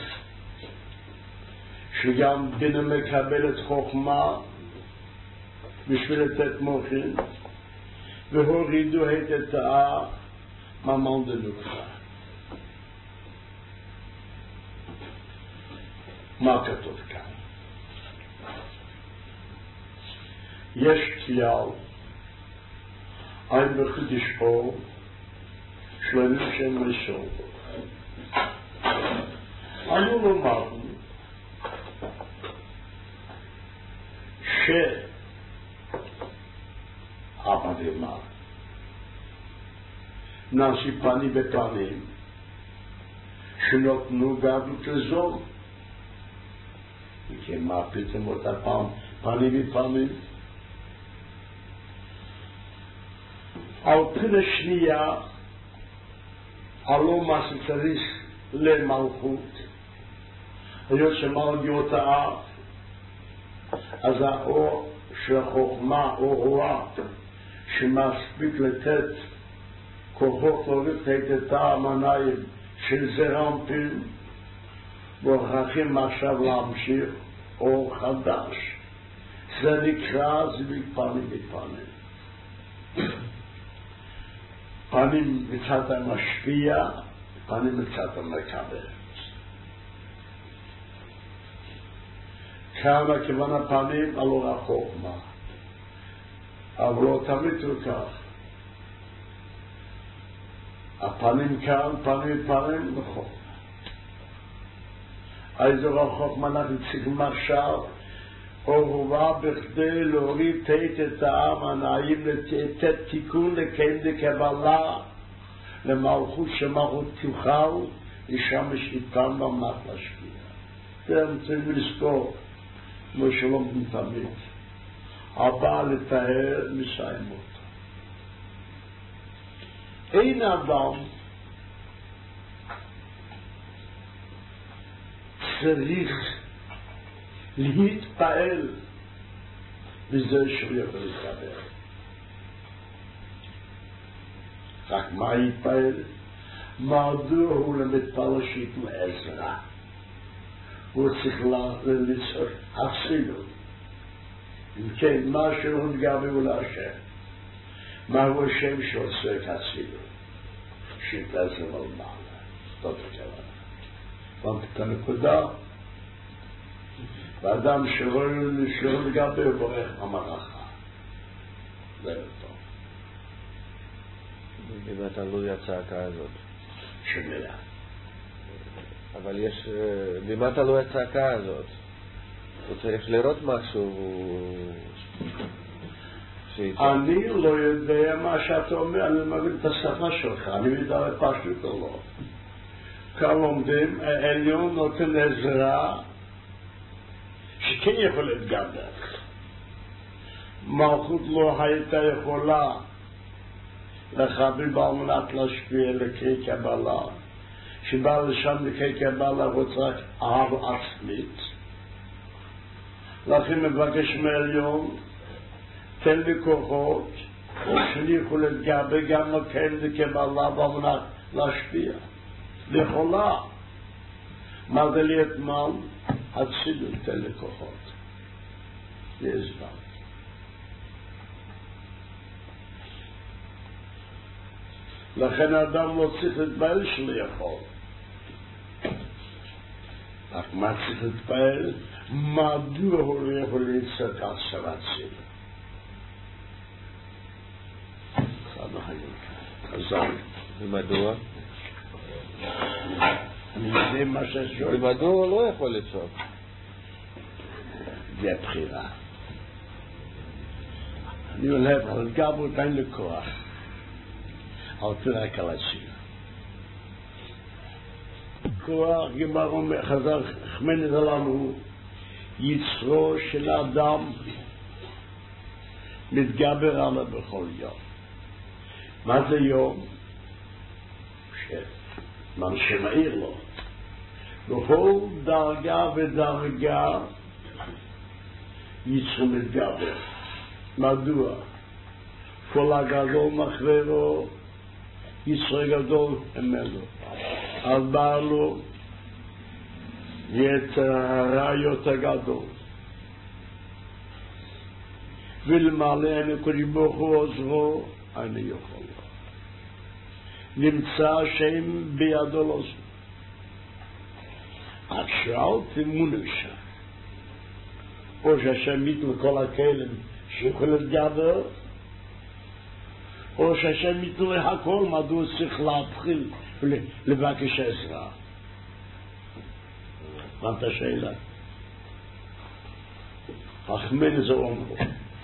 שגם בינה מקבלת חוכמה בשביל לתת מוחין והורידו את התאה ממון דנוקה. מה כתוב כאן? יש כלל ein בחידש אור שלנו שם ראשון אנו לומרנו שהבדימה נעשי פני בפנים שנותנו גדלות לזול וכי מה פתאום אותה פעם פני בפנים על פן השנייה הלא מה שצריך למלכות היות שמלגי אותה אז האור של החוכמה או רואה שמספיק לתת כוחות להוריד את המניים של זרמפין והוכחים עכשיו להמשיך אור חדש זה נקרא זיווי פנים בפנים פנים מצד המשפיע, פנים מצד המקבל. כאן הכיוון הפנים עלו החוכמה, אבל לא תמיד הוא כך. הפנים כאן, פנים פנים לחוכמה. איזו רחוק אנחנו צריכים עכשיו, הורבה בכדי להוריד תת את העם הנעים לתת תיקון לקיים דקבלה למלכות שמלכות תוכל לשמש איתם במנת להשפיע. זה הם צריכים לזכור כמו שלומדים תמיד הבא לטהר מסיים אותו. אין אדם צריך להתפעל בזה שהוא יכול להתקבל. רק מה יתפעל? מדוע הוא למתפעל שייתנו עזרה? הוא צריך לצעוק הצילו. אם כן, מה שהוא נגע הוא להשם? מהו השם שעושה את הצילו? שיתעזר על מעלה. זאת הכוונה. הבנת את הנקודה? ואדם שלא לגבי הוא בורך במערכה. זה לא טוב. במה תלוי הצעקה הזאת? שמילה. אבל יש... במה תלוי הצעקה הזאת? הוא צריך לראות משהו... אני לא יודע מה שאתה אומר, אני מבין את השפה שלך, אני יודע פשוט או לא. כאן לומדים, העליון נותן עזרה שכן יכול להתגבר. מלכות לא הייתה יכולה לחבל על מנת להשפיע לקרי קבלה, שבא לשם לקרי קבלה רוצה רק אהבה עצמית. לכן מבקש מהעליון, תן לי כוחות, שאני יכול להתגבר גם לקיים לקבלה על מנת להשפיע. יכולה. מה זה להתמל? הצידו תן לי כוחות. זה זמן. לכן האדם לא צריך להתפעל שלא יכול. רק מה צריך להתפעל? מדוע הוא לא יכול להצטרף עשר הצידו? חזר. ומדוע? אני יודע מה ששואל. ומדוע הוא לא יכול לצעוק? זה הבחירה. אני הולך, אבל גבו תן לכוח. אל תרק על הצילה. כוח גמרנו חזר חמנת עלינו יצרו של האדם מתגבר עליו בכל יום. מה זה יום? מה שמאיר לו. בכל דרגה ודרגה יצרו מתגבר. מדוע? כל הגדול מחברו יצרו גדול אמנו. אז בא לו יצר הרע יותר גדול. ולמעלה אני קוראים ברוך הוא עוזרו, אני יכול. נמצא השם בידו לא זו. אז שאלת אמונו שם. או שהשם ייתן לכל הכלים שיכול להתגבר, או שהשם ייתן להכל, מדוע צריך להתחיל לבקש עזרה. הבנת השאלה? החמן זה אומרו.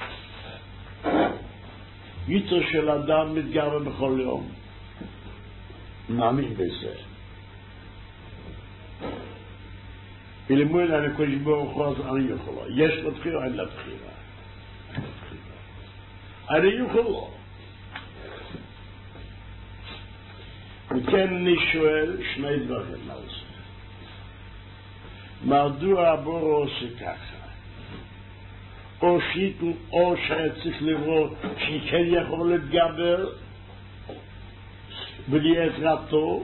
יצר של אדם מתגבר בכל יום. מאמין בזה. ולמועל אני קודש ברוך הוא, אז אני יכולה. יש לו בחירה, אין לה בחירה. אני יכולה. וכן אני שואל שני דברים על זה. מדוע הבורא עושה ככה? או שיתו, או שצריך לראות שכן יכול להתגבר בלי עזרתו,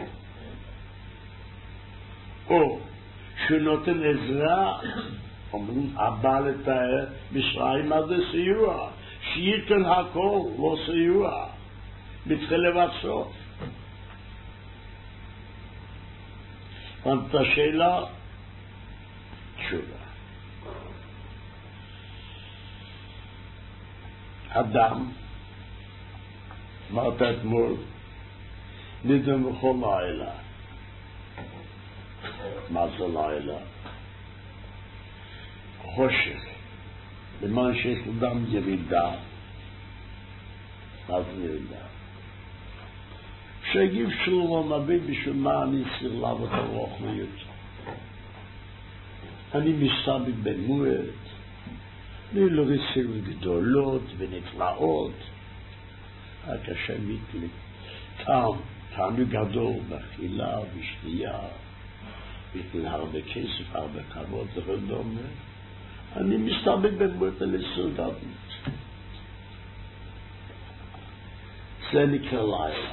או שהוא נותן עזרה, אומרים, הבא לתאר, בשריים מה זה סיוע, שייתן הכל, לא סיוע, מתחיל לבצעות. ואת השאלה, תשובה. אדם, אמרת אתמול, נדמה בכל לילה. מה זה לילה? חושך, למען שיש לדם ירידה, אז ירידה. שהגיב שלום נביא בשביל מה אני סרלב את הרוחניות. אני מסתבר במועד, אני לא רצינו גדולות ונפלאות, רק השם יתלי. טעם, טעם גדול באכילה ושתייה, יתלי הרבה כסף, הרבה כבוד ורדומה, אני מסתבר במועד לסרדנות. זה נקרא לילה.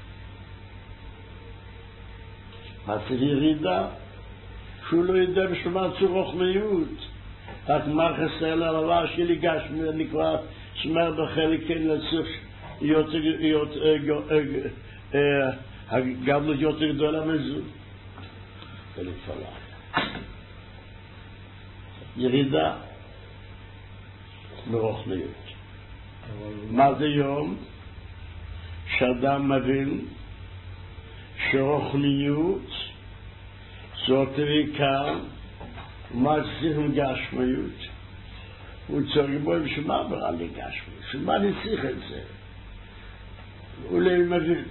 מה זה ירידה? שהוא לא יודע בשביל רוחניות. רק מה חסר לה לבר שלי גשמי, אני כבר שמר בחלק כן לצריך הגדלות יותר גדולה מזו. זה לפעלה. ירידה מרוחניות. מה זה יום? שאדם מבין שרוחניות זאת ריקה ומצליח לגשמיות. הוא צריך בו שמה ברע לגשמיות? שמה נצליח את זה? הוא לא מבין.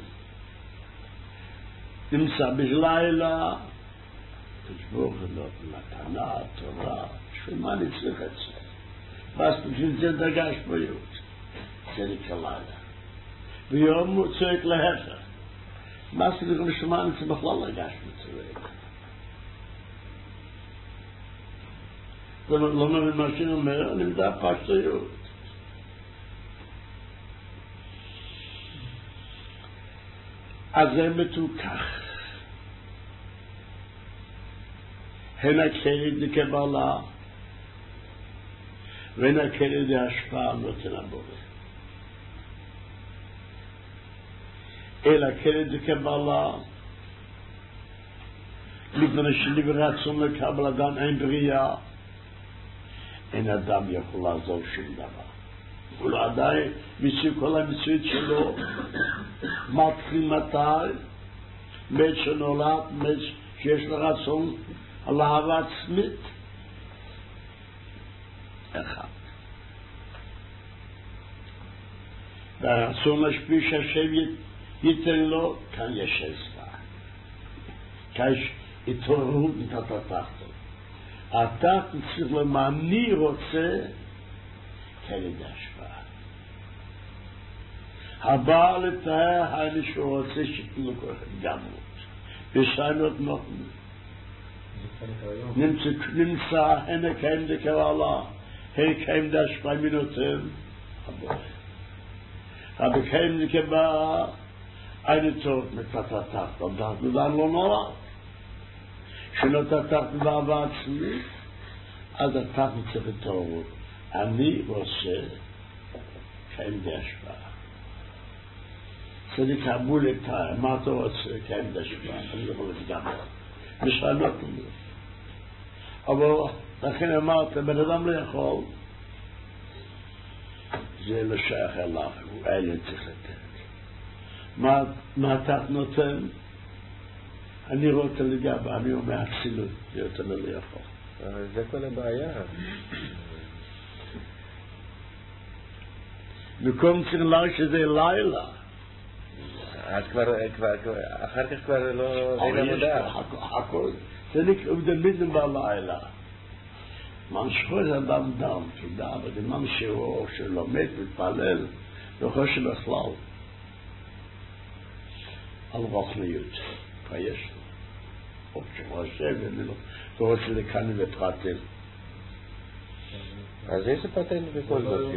נמצא בלילה, תשבור חדות, מתנה, תורה, שמה נצליח את זה? ואז בשביל זה דגשמיות. זה נקרא לילה. ויום הוא צריך להפך. מה צריך לשמוע את זה בכלל לגשמיות זה? לא מבין מה שאני אומר, אני מדע פשטיות. אז זה מתוכח. הן הכלד לקבלה, והן הכלד להשפעה נותן הבורא. אלא הכלד לקבלה, לפני שלי ברצון לקבל אדם אין בריאה, אין אדם יכול לעזור שום דבר. הוא לא עדיין מצוי כל המצויות שלו, מתחיל מתי, מת שנולד, מת שיש לו רצון על אהבה עצמית. אחד. והרצון להשפיע שהשם ייתן לו, כאן יש עזרה. כאן יש התעוררות מתחתיו. אתה צריך למה אני רוצה כלד השפעה. הבא לתאר האלה שהוא רוצה שתנו כוחם גמות. ושיינות נותנים. נמצא הנה קיים דקבלה, הנה קיים דשפעה מנותן. אבל קיים דקבלה, אין טוב מתחתיו. דעת לדעת לא נורא. שלא תתח באהבה עצמית, אז התח צריך לתאורות. אני רוצה קיים דשפעה. צדיק הבול לתאר, מה אתה רוצה קיים דשפעה? אני יכול להתגמר. משנות לי. אבל לכן אמרת, בן אדם לא יכול, זה לא שייך אליו, הוא אלה צריך לתת. מה התח נותן? אני רוצה לגבה, אני אומר אצילות, זה יותר לא יכול. זה כל הבעיה. מקום צריך להגיד שזה לילה. אז כבר, אחר כך כבר לא, אין עבודה. הכל, זה נקרא דמידים בלילה. מה שחוז אדם דם, כדאי, ומה שהוא שלומד מתפלל, לא חושב בכלל על רוחניות. יש לו. או כמו השם, אני לא רוצה לכאן לפרטל. אז איזה פרטל בכל זאת?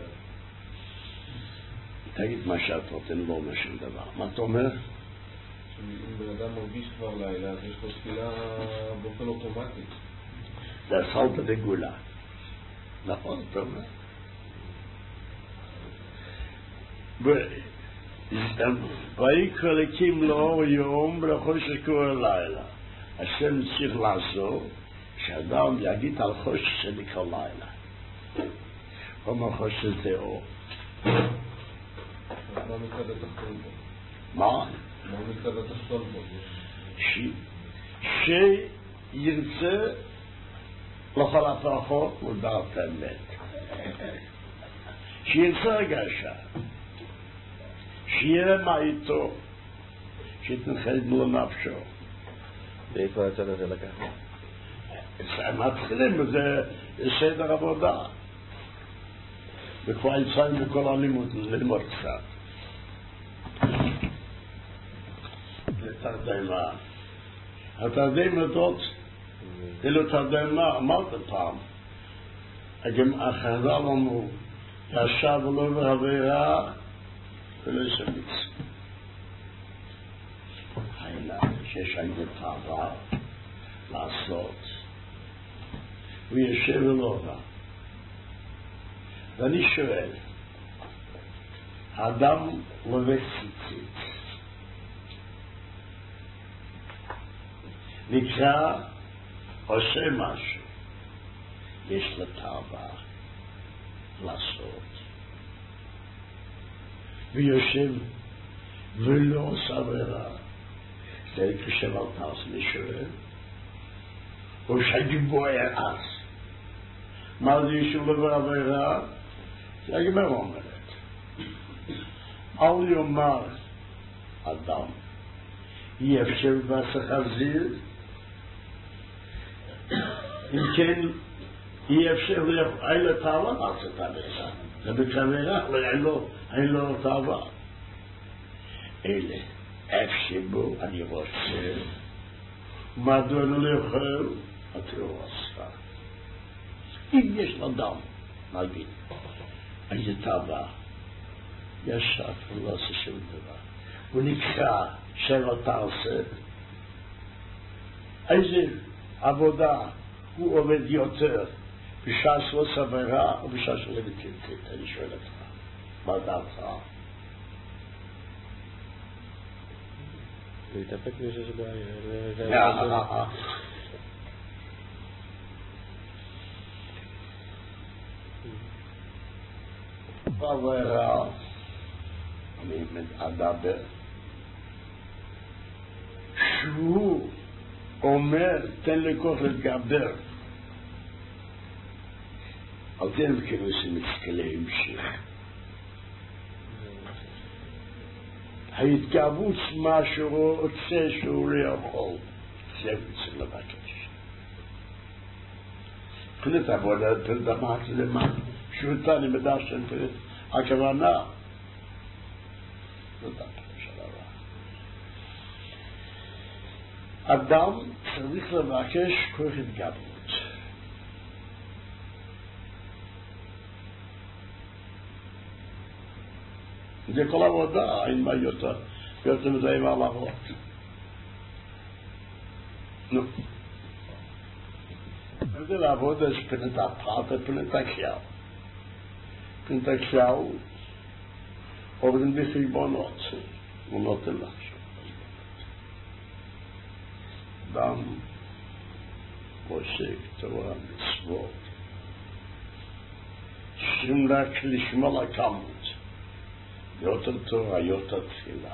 תגיד מה שאת רוצה, לא אומר שום דבר. מה אתה אומר? אם בן אדם מרגיש כבר לילה, אז יש לו תפילה באופן אוטומטי. זה הסלט בגולה. נכון, אתה אומר? ויקרא אלוקים לאור יום ולחושך קורא לילה. השם צריך לעזור שאדם יגיד על חושך שנקרא לילה. כלומר חושך זה אור. מה מצד התחתון פה? מה? מה מצד התחתון פה? שירצה לכל הפחות מודעת אמת. שירצה הרגשה, שיראה מה איתו, שיתנחד לו נפשו. ואיפה הצד הזה לקח? מתחילים בזה סדר עבודה. וכבר יצאים בכל הלימוד, ללמוד קצת. לתרדמה. התרדמה הזאת, כאילו תרדמה, אמרת פעם, גם אחרי לנו, ישב ולא בעבירה, ולא ישמיץ. היילה, שיש איזה תאווה לעשות. הוא יושב ולא בא. ואני שואל, האדם לובש ציצית, נקרא עושה משהו, יש לה תאווה לעשות, ויושב ולא עושה עבירה, זה קשב על תעש, אני שואל, או שהגיבו היה אז, מה זה ישוב לבר עבירה? זה הגמר אומרת, אל יאמר אדם, אי אפשר בעשה חזיר, אם כן אי אפשר אין לו תאווה לעשות עבירה, זה בכוונה, אין לו תאווה. אלה, אפשר בו אני רוצה, מדוע אני לא יכול, התיאור עשה. אם יש לאדם, נגיד, איזה תאווה, ישב ולא עושה שום דבר, הוא נקרא שבע תעשה, איזה עבודה הוא עובד יותר בשעה שלא סברה או בשעה שלא בטלטית. אני שואל אותך, מה דעתך? להתאפק מישהו שבעיה. בעברה, אני אדבר, שהוא אומר, תן לכוח להתגבר. אל תן כאילו שמצטלה המשיך. ההתגבות מה שהוא רוצה שהוא לא יכול, זה צריך לבקש. פנית עבודה, פנית אמרת למה, שותה אני מדשן, פנית הכוונה. לא דעת של דבר. אדם צריך לבקש כוח התגבות. זה כל עבודה, אין מה יותר, יותר מדי מה לעבוד. נו. זה לעבוד es פנית הפרט, פנית הכלל. פנית הכלל, עובדים בחשבונות, הוא נותן לך שם. אדם עוסק תורה מצוות, שום רק לשמוע לכמות. יותר תורה, יותר תפילה.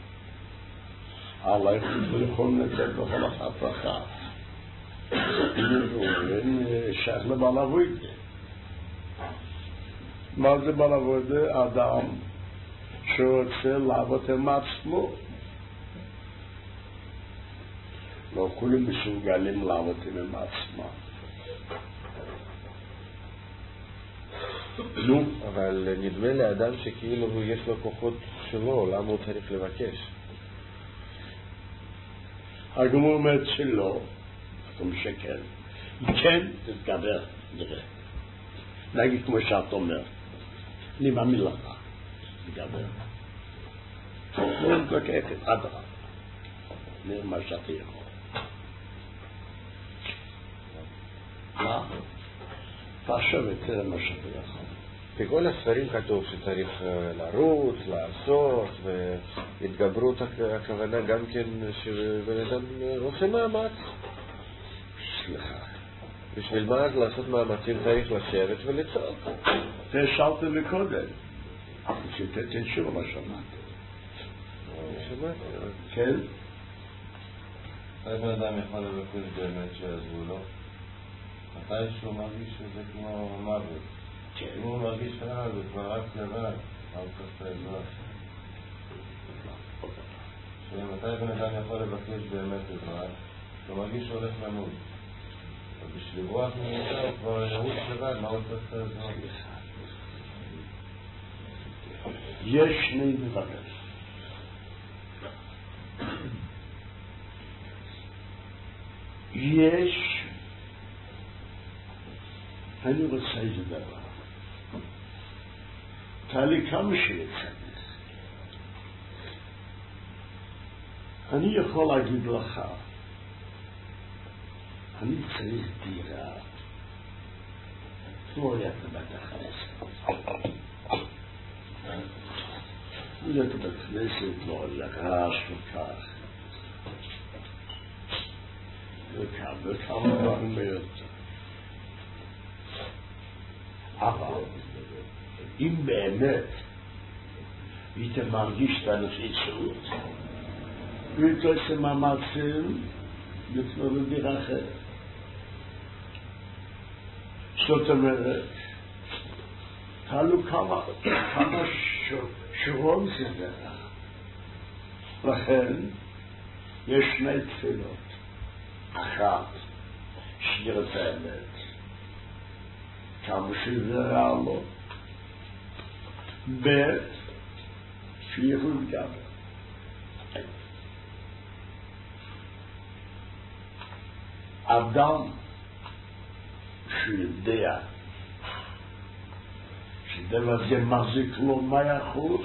עליך לכל נצל בכל אחת אחת. אין שייך לבעל עבודה. מה זה בעל עבודה? אדם שרוצה לעבוד עם עצמו. לא כולם מסוגלים לעבוד עם עצמם. נו, אבל נדמה לאדם שכאילו יש לו כוחות שלו, למה הוא צריך לבקש? הגמור אומרת שלא, אתה משקר. כן, תתגבר, נראה. נגיד כמו שאת אומר, אני מאמין לך, תתגבר. לא מתלקחת, עד רב. נראה מה שאתה יכול. מה? תחשוב ותראה מה שאתה יכול. בכל הספרים כתוב שצריך לרוץ, לעשות, והתגברות הכוונה גם כן שבן אדם עושה מאמץ. סליחה. בשביל מה אז לעשות מאמצים צריך לשבת ולצעוק? זה שאלת מקודם. שתתן שוב מה שמעת. שמעתי. כן? איך בן אדם יכול לבקש באמת שיעזבו לו? מתי שהוא מרגיש שזה כמו מוות. אם הוא מרגיש רע, זה כבר רק לבד, אל תעשה עזרה. שמתי בן אדם יכול לבקש באמת עזרה, הוא מרגיש שהוא הולך למות. ובשביל לברוח מזה הוא כבר ירוץ לבד, מה הוא תעשה עזרה? יש שני דברים. יש, אני רוצה איזה דבר. תעלי כמה שיצא. אני יכול להגיד לך, אני צריך דירה. לא היה כבת החלסת. לא היה כבת חלסת, לא היה רעש וכך. וכך וכמה דברים ביותר. אבל אם באמת היית מרגיש את הנחיצות, והיית עושה מאמצים לקנות לדירה אחרת. זאת אומרת, תעלו כמה, כמה שורות זה דרך. לכן, יש שני תפילות. אחת, שיר את האמת. כמה שזה רע לו. ב', שיכול גם. אדם שיודע שדבר זה מחזיק לו מהחוץ,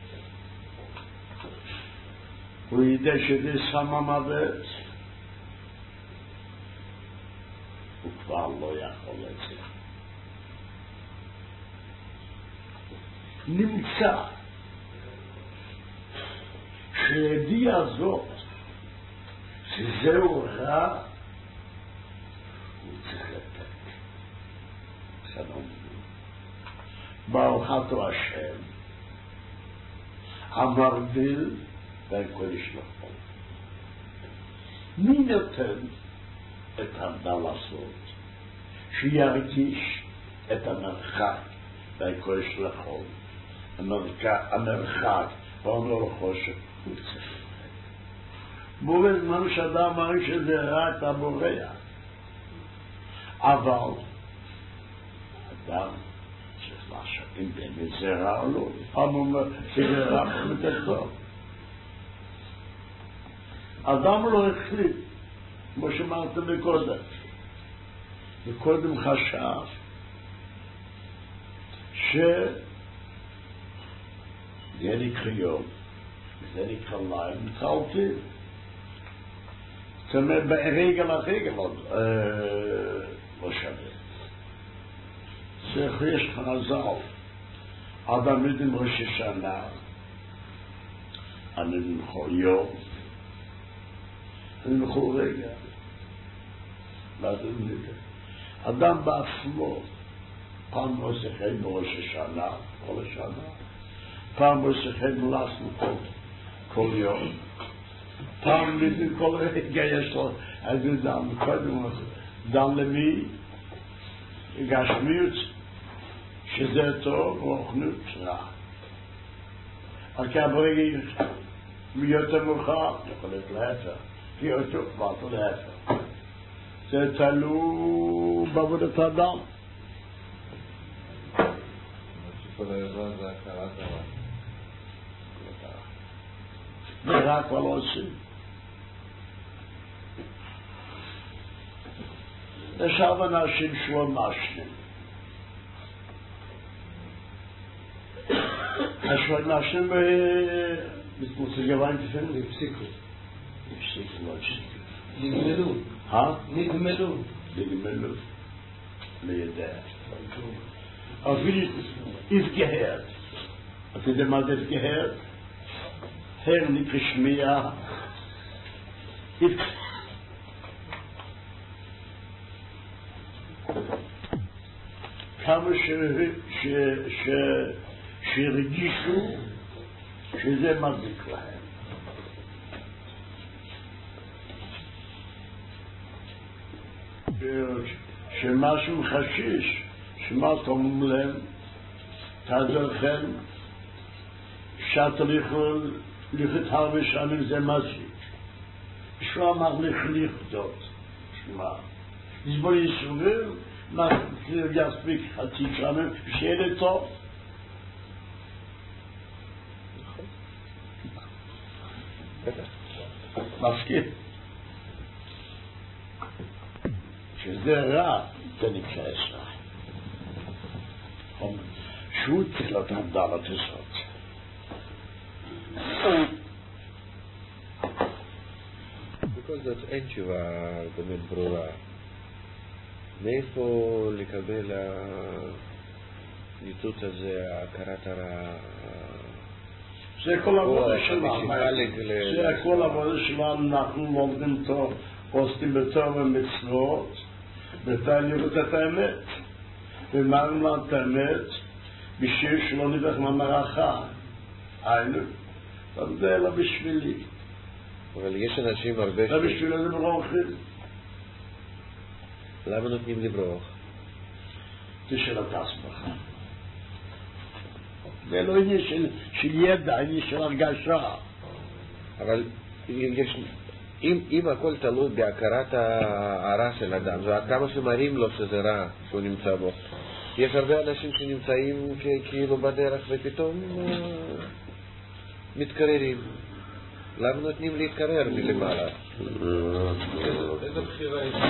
הוא ידע שזה שם המוות, הוא כבר לא יכול לצאת. נמצא שהידיעה זאת שזהו רע, הוא צריך לתת. שלום. ברוכתו השם, המרביל והקודש נכון. מי נותן את האדם לעשות? שירגיש את המרחק והקודש נכון. המרחק ואומר לו חושך, הוא צריך לתת. בורא זמן שאדם אמר שזה רע, אתה בורח. אבל אדם צריך לעשות, אם באמת זה רע או לא, פעם אומר שזה רע ומתקדום. אדם לא החליט, כמו שאמרת מקודם, וקודם חשב שזה נקרא יום, זה נקרא לילה, מתחלטים. זאת אומרת, ברגל הרגל לא שווה. צריך יש חז"ל, אדם יודעים ראש השנה, אני נלכו יום, אני נלכו רגע. מה זה נדע? אדם בעצמו, פעם עושה חיים בראש השנה, כל השנה, פעם עושה חיים לעצמו כל יום, פעם יודעים כל רגע יש לו, אז הוא דם, קודם דם למי, גשמיות, שזה טוב, רוחנות רע. אבל ברגע מיותר מאוחר, יכול להיות להפך, כי אותו כבר להפך. זה תלוי בעבודת האדם. שכל הידוע זה הכרת הרע. ורע כבר לא עושים. יש הרבה אנשים שלא משנים. השלא משנים מתמוצא גביים תפנו, הפסיקו. הפסיקו, לא הפסיקו. נגמלו. אה? נגמלו. נגמלו. לידע. אבל התגהרת. אתה יודע מה זה התגהרת? הר נקרא שמיעה. כמה שהרגישו שזה מזיק להם. שמשהו חשיש, שמה תאמרו להם, תעזרכם, שאתה יכול לכת הרבה שנים זה מזיק. בשביל אמר לחליך זאת, שמה. לסבול יסובל, מה יספיק חצי שנים, שיהיה לי טוב. מסכים. שזה רע, זה נקרא ישראל. שהוא צריך לתת דלת הזאת. בכל זאת אין תשובה באמת ברורה. מאיפה לקבל הניתות הזה, הכרת הרע? זה כל עבודה שלנו. זה כל עבודה שלנו, אנחנו לומדים טוב, עוסקים בטוב ומצוות, ותאי לראות את האמת. ומראים לנו את האמת, בשביל שלא נדרך מהמערכה. היינו, אבל זה לא בשבילי. אבל יש אנשים הרבה ש... זה בשביל זה ברוחים. למה נותנים לברוח? תשאל את עצמך. זה לא עניין של, של ידע, עניין של הרגשה. אבל יש... אם, אם הכל תלוי בהכרת הרע של אדם, זה כמה שמראים לו שזה רע שהוא נמצא בו. יש הרבה אנשים שנמצאים כאילו בדרך ופתאום מתקררים. למה נותנים להתקרר מלמעלה? איזה בחירה יש?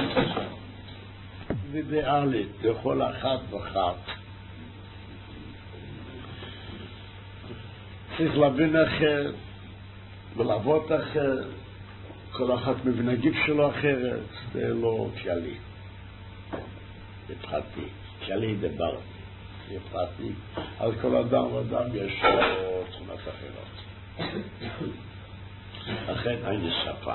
אידיאלית לכל אחת ואחת. צריך להבין אחר ולעבוד אחר. כל אחת מבנגיב שלו אחרת, זה לא כללי. זה פרטי. כללי דבר. זה פרטי. אז כל אדם ואדם יש לו תכונות אחרות. לכן אין שפה.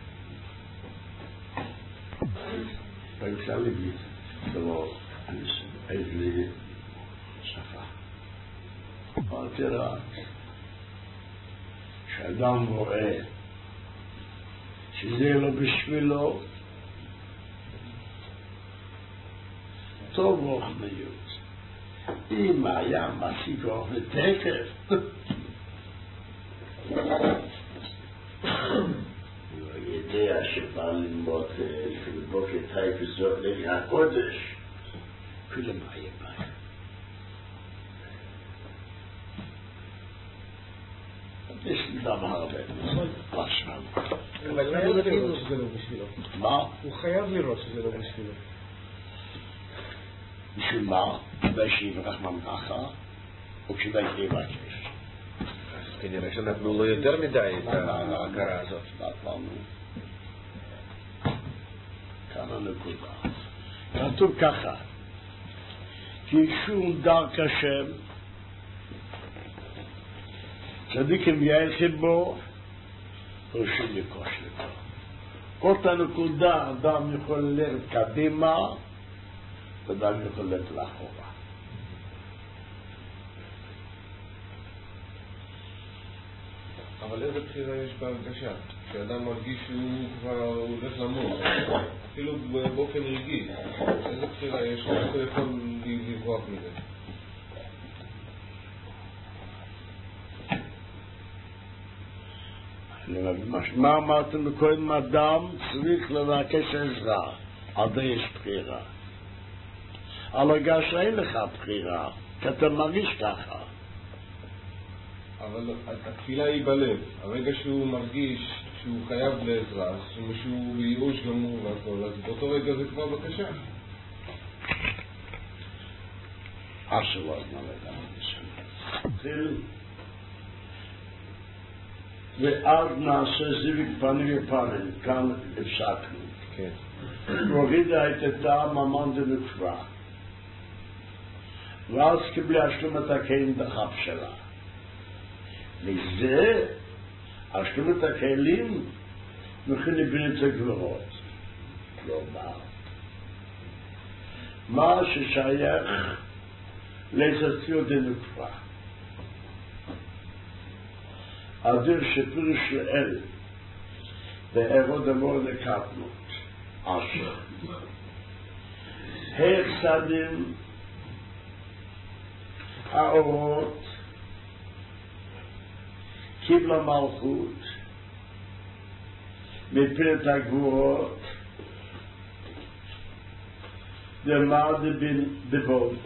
ואפשר להגיד, זה לא אין לי שפה. אבל תראה, שאדם רואה שזה לא בשבילו, טוב רוחניות. אם היה משיג רוחניות תקף, הוא יודע שבא ללמוד בוקר טייף וזאת ליל הקודש, אפילו מה יהיה בעיה. יש לי דם הרבה, פשרם. אבל הוא חייב לראות שזה לא בשבילו. מה? הוא חייב לראות שזה לא בשבילו. בשביל מה? כדי שיברח ממך, או כדי שיבקש. כנראה שנתנו לו יותר מדי את ההכרה הזאת. נתנו. כאן הנקודה. כתוב ככה, כי שום דרך השם, צדיקים יעלכם בו, ראשים לקוש לבו. אותה נקודה, אדם יכול ללכת קדימה, ואדם יכול ללכת לאחורה. אבל איזה בחירה יש בהרגשה? כשאדם מרגיש שהוא כבר הולך למות, אפילו באופן רגעי, איזה בחירה יש? איך הוא יכול לברוח מזה? מה אמרתם קודם? אדם צריך לבקש עזרה, עד יש בחירה. על הרגשה אין לך בחירה, כי אתה מרגיש ככה. אבל התפילה היא בלב. הרגע שהוא מרגיש שהוא חייב לעזרה, שהוא בייאוש גמור והכל, אז באותו רגע זה כבר בקשה. אשרו אז נלדה. תראו. ואז נעשה זיוויק פנים ופנים, כאן הפסקנו. כן. הורידה את הטעם המן דנקבה. ואז קיבלה השלמת הכלים דחף שלה. וזה, השלמת הכלים, מכין לבנת הגברות. כלומר, מה ששייך לסציות דנקבה. אדיר שפירוש לאל בערוד אמור לקטנות אשר החסדים, האורות, קיבלה מלכות, מפלט הגבורות, דמה דבון.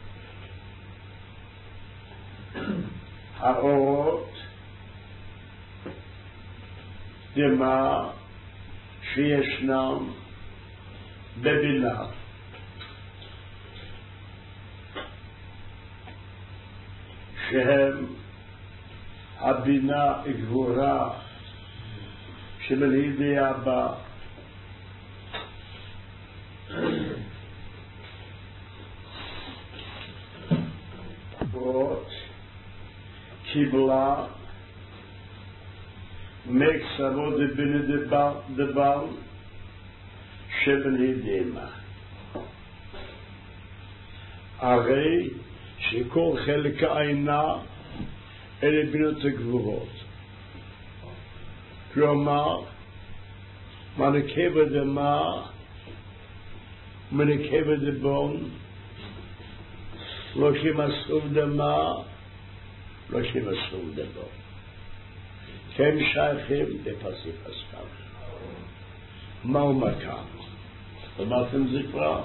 האורות, דמה שישנם בבינה. שהם הבינה גבורה שמלהידי אבא. גבורות קיבלה מקסרו דבינה דבר שמלהידי אמה. הרי שכל חלק העינה אלה בינות הגבורות. כלומר, מנקבה דמה, מנקבה דבון, לא שמסרוב דמה, לא שמסרוב דבון. כן שייכים לפסיק הסתם. מהו מקם? אמרתם זה כבר?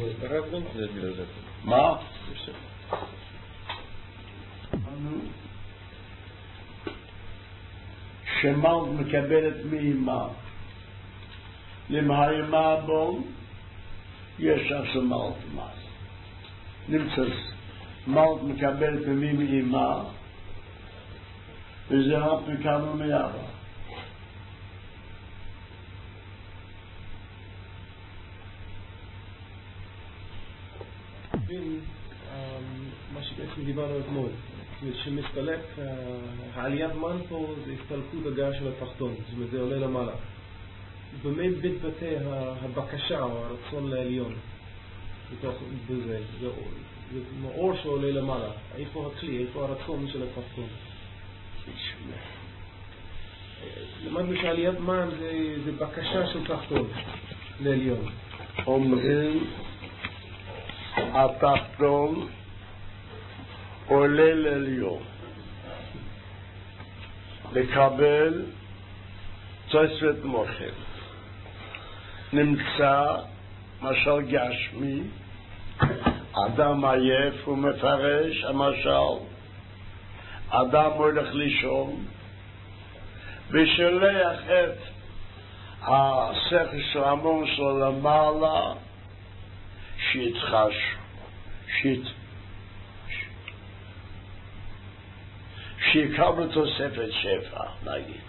מה? שמלט מקבלת מאימה למהימה בו יש עכשיו מלט מס נמצא מלט מקבלת ממי מאימה וזה רק מכאנו מאבא. מה שבעצם דיברנו אתמול, שמסתלק, העליית מן פה זה הסתלקות הגעה של התחתון, זאת אומרת זה עולה למעלה. באמת מתבטא הבקשה או הרצון לעליון בתוך זה, זה אור שעולה למעלה, איפה הכלי, איפה הרצון של התחתון. למדנו שעליית מן זה, זה בקשה של תחתון לעליון. אומרים התחתון עולה לעליון לקבל תוספת מוחם. נמצא משל גשמי, אדם עייף ומפרש המשל, אדם הולך לישון ושולח את השכל של המון שלו למעלה שיתחש, שית שיקבל תוספת שפע, נגיד.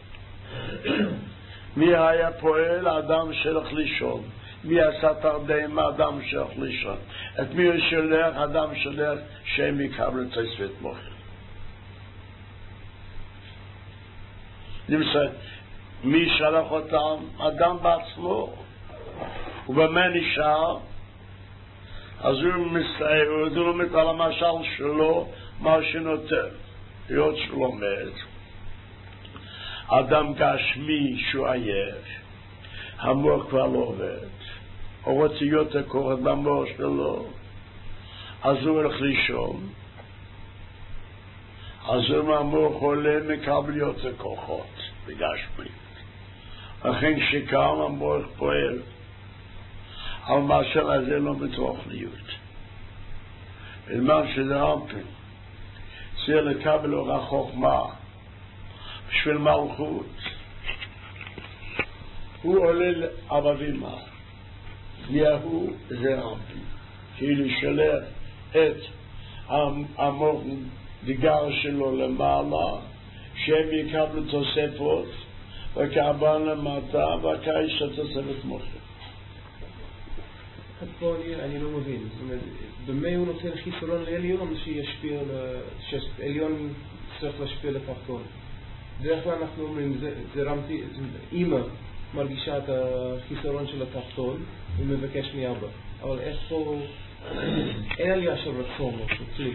מי היה פועל? אדם שלך לישון. מי עשה תרדיים? אדם שלך לישון. את מי הוא שולח? אדם שולח שהם יקבלו תוספת מוחם. נמצא, מי שלח אותם? אדם בעצמו. ובמה נשאר? אז הוא מסתכל על המשל שלו, מה שנותן. היות שלומד, אדם גשמי שהוא עייף, המוח כבר לא עובד, הוא רוצה יותר כוח במוח שלו, אז הוא הולך לישון, אז הוא המוח עולה מקבל יותר כוחות בגשמי. לכן שקם המוח פועל, אבל משל הזה לא מתוך להיות. בלמד שזה רמפין. צריך לקבל אור החוכמה בשביל מלכות. הוא עולה לאבבימה, יהו זה רמפי, כאילו שלח את המוח דגר שלו למעלה, שהם יקבלו תוספות, וכעבן למטה, וכאיש התוספת מוחם. פה אני לא מבין, זאת אומרת, במה הוא נותן חיסרון לעליון שישפיע, שעליון צריך להשפיע לתחתון? בדרך כלל אנחנו אומרים, זה רמתי, אמא מרגישה את החיסרון של התחתון ומבקש מאבא, אבל איך פה, אין עלייה של רצון או של כלי.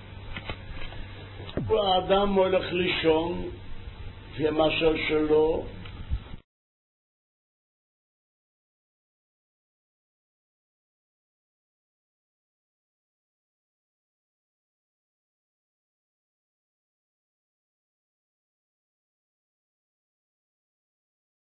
האדם הולך לישון, כמשל שלו,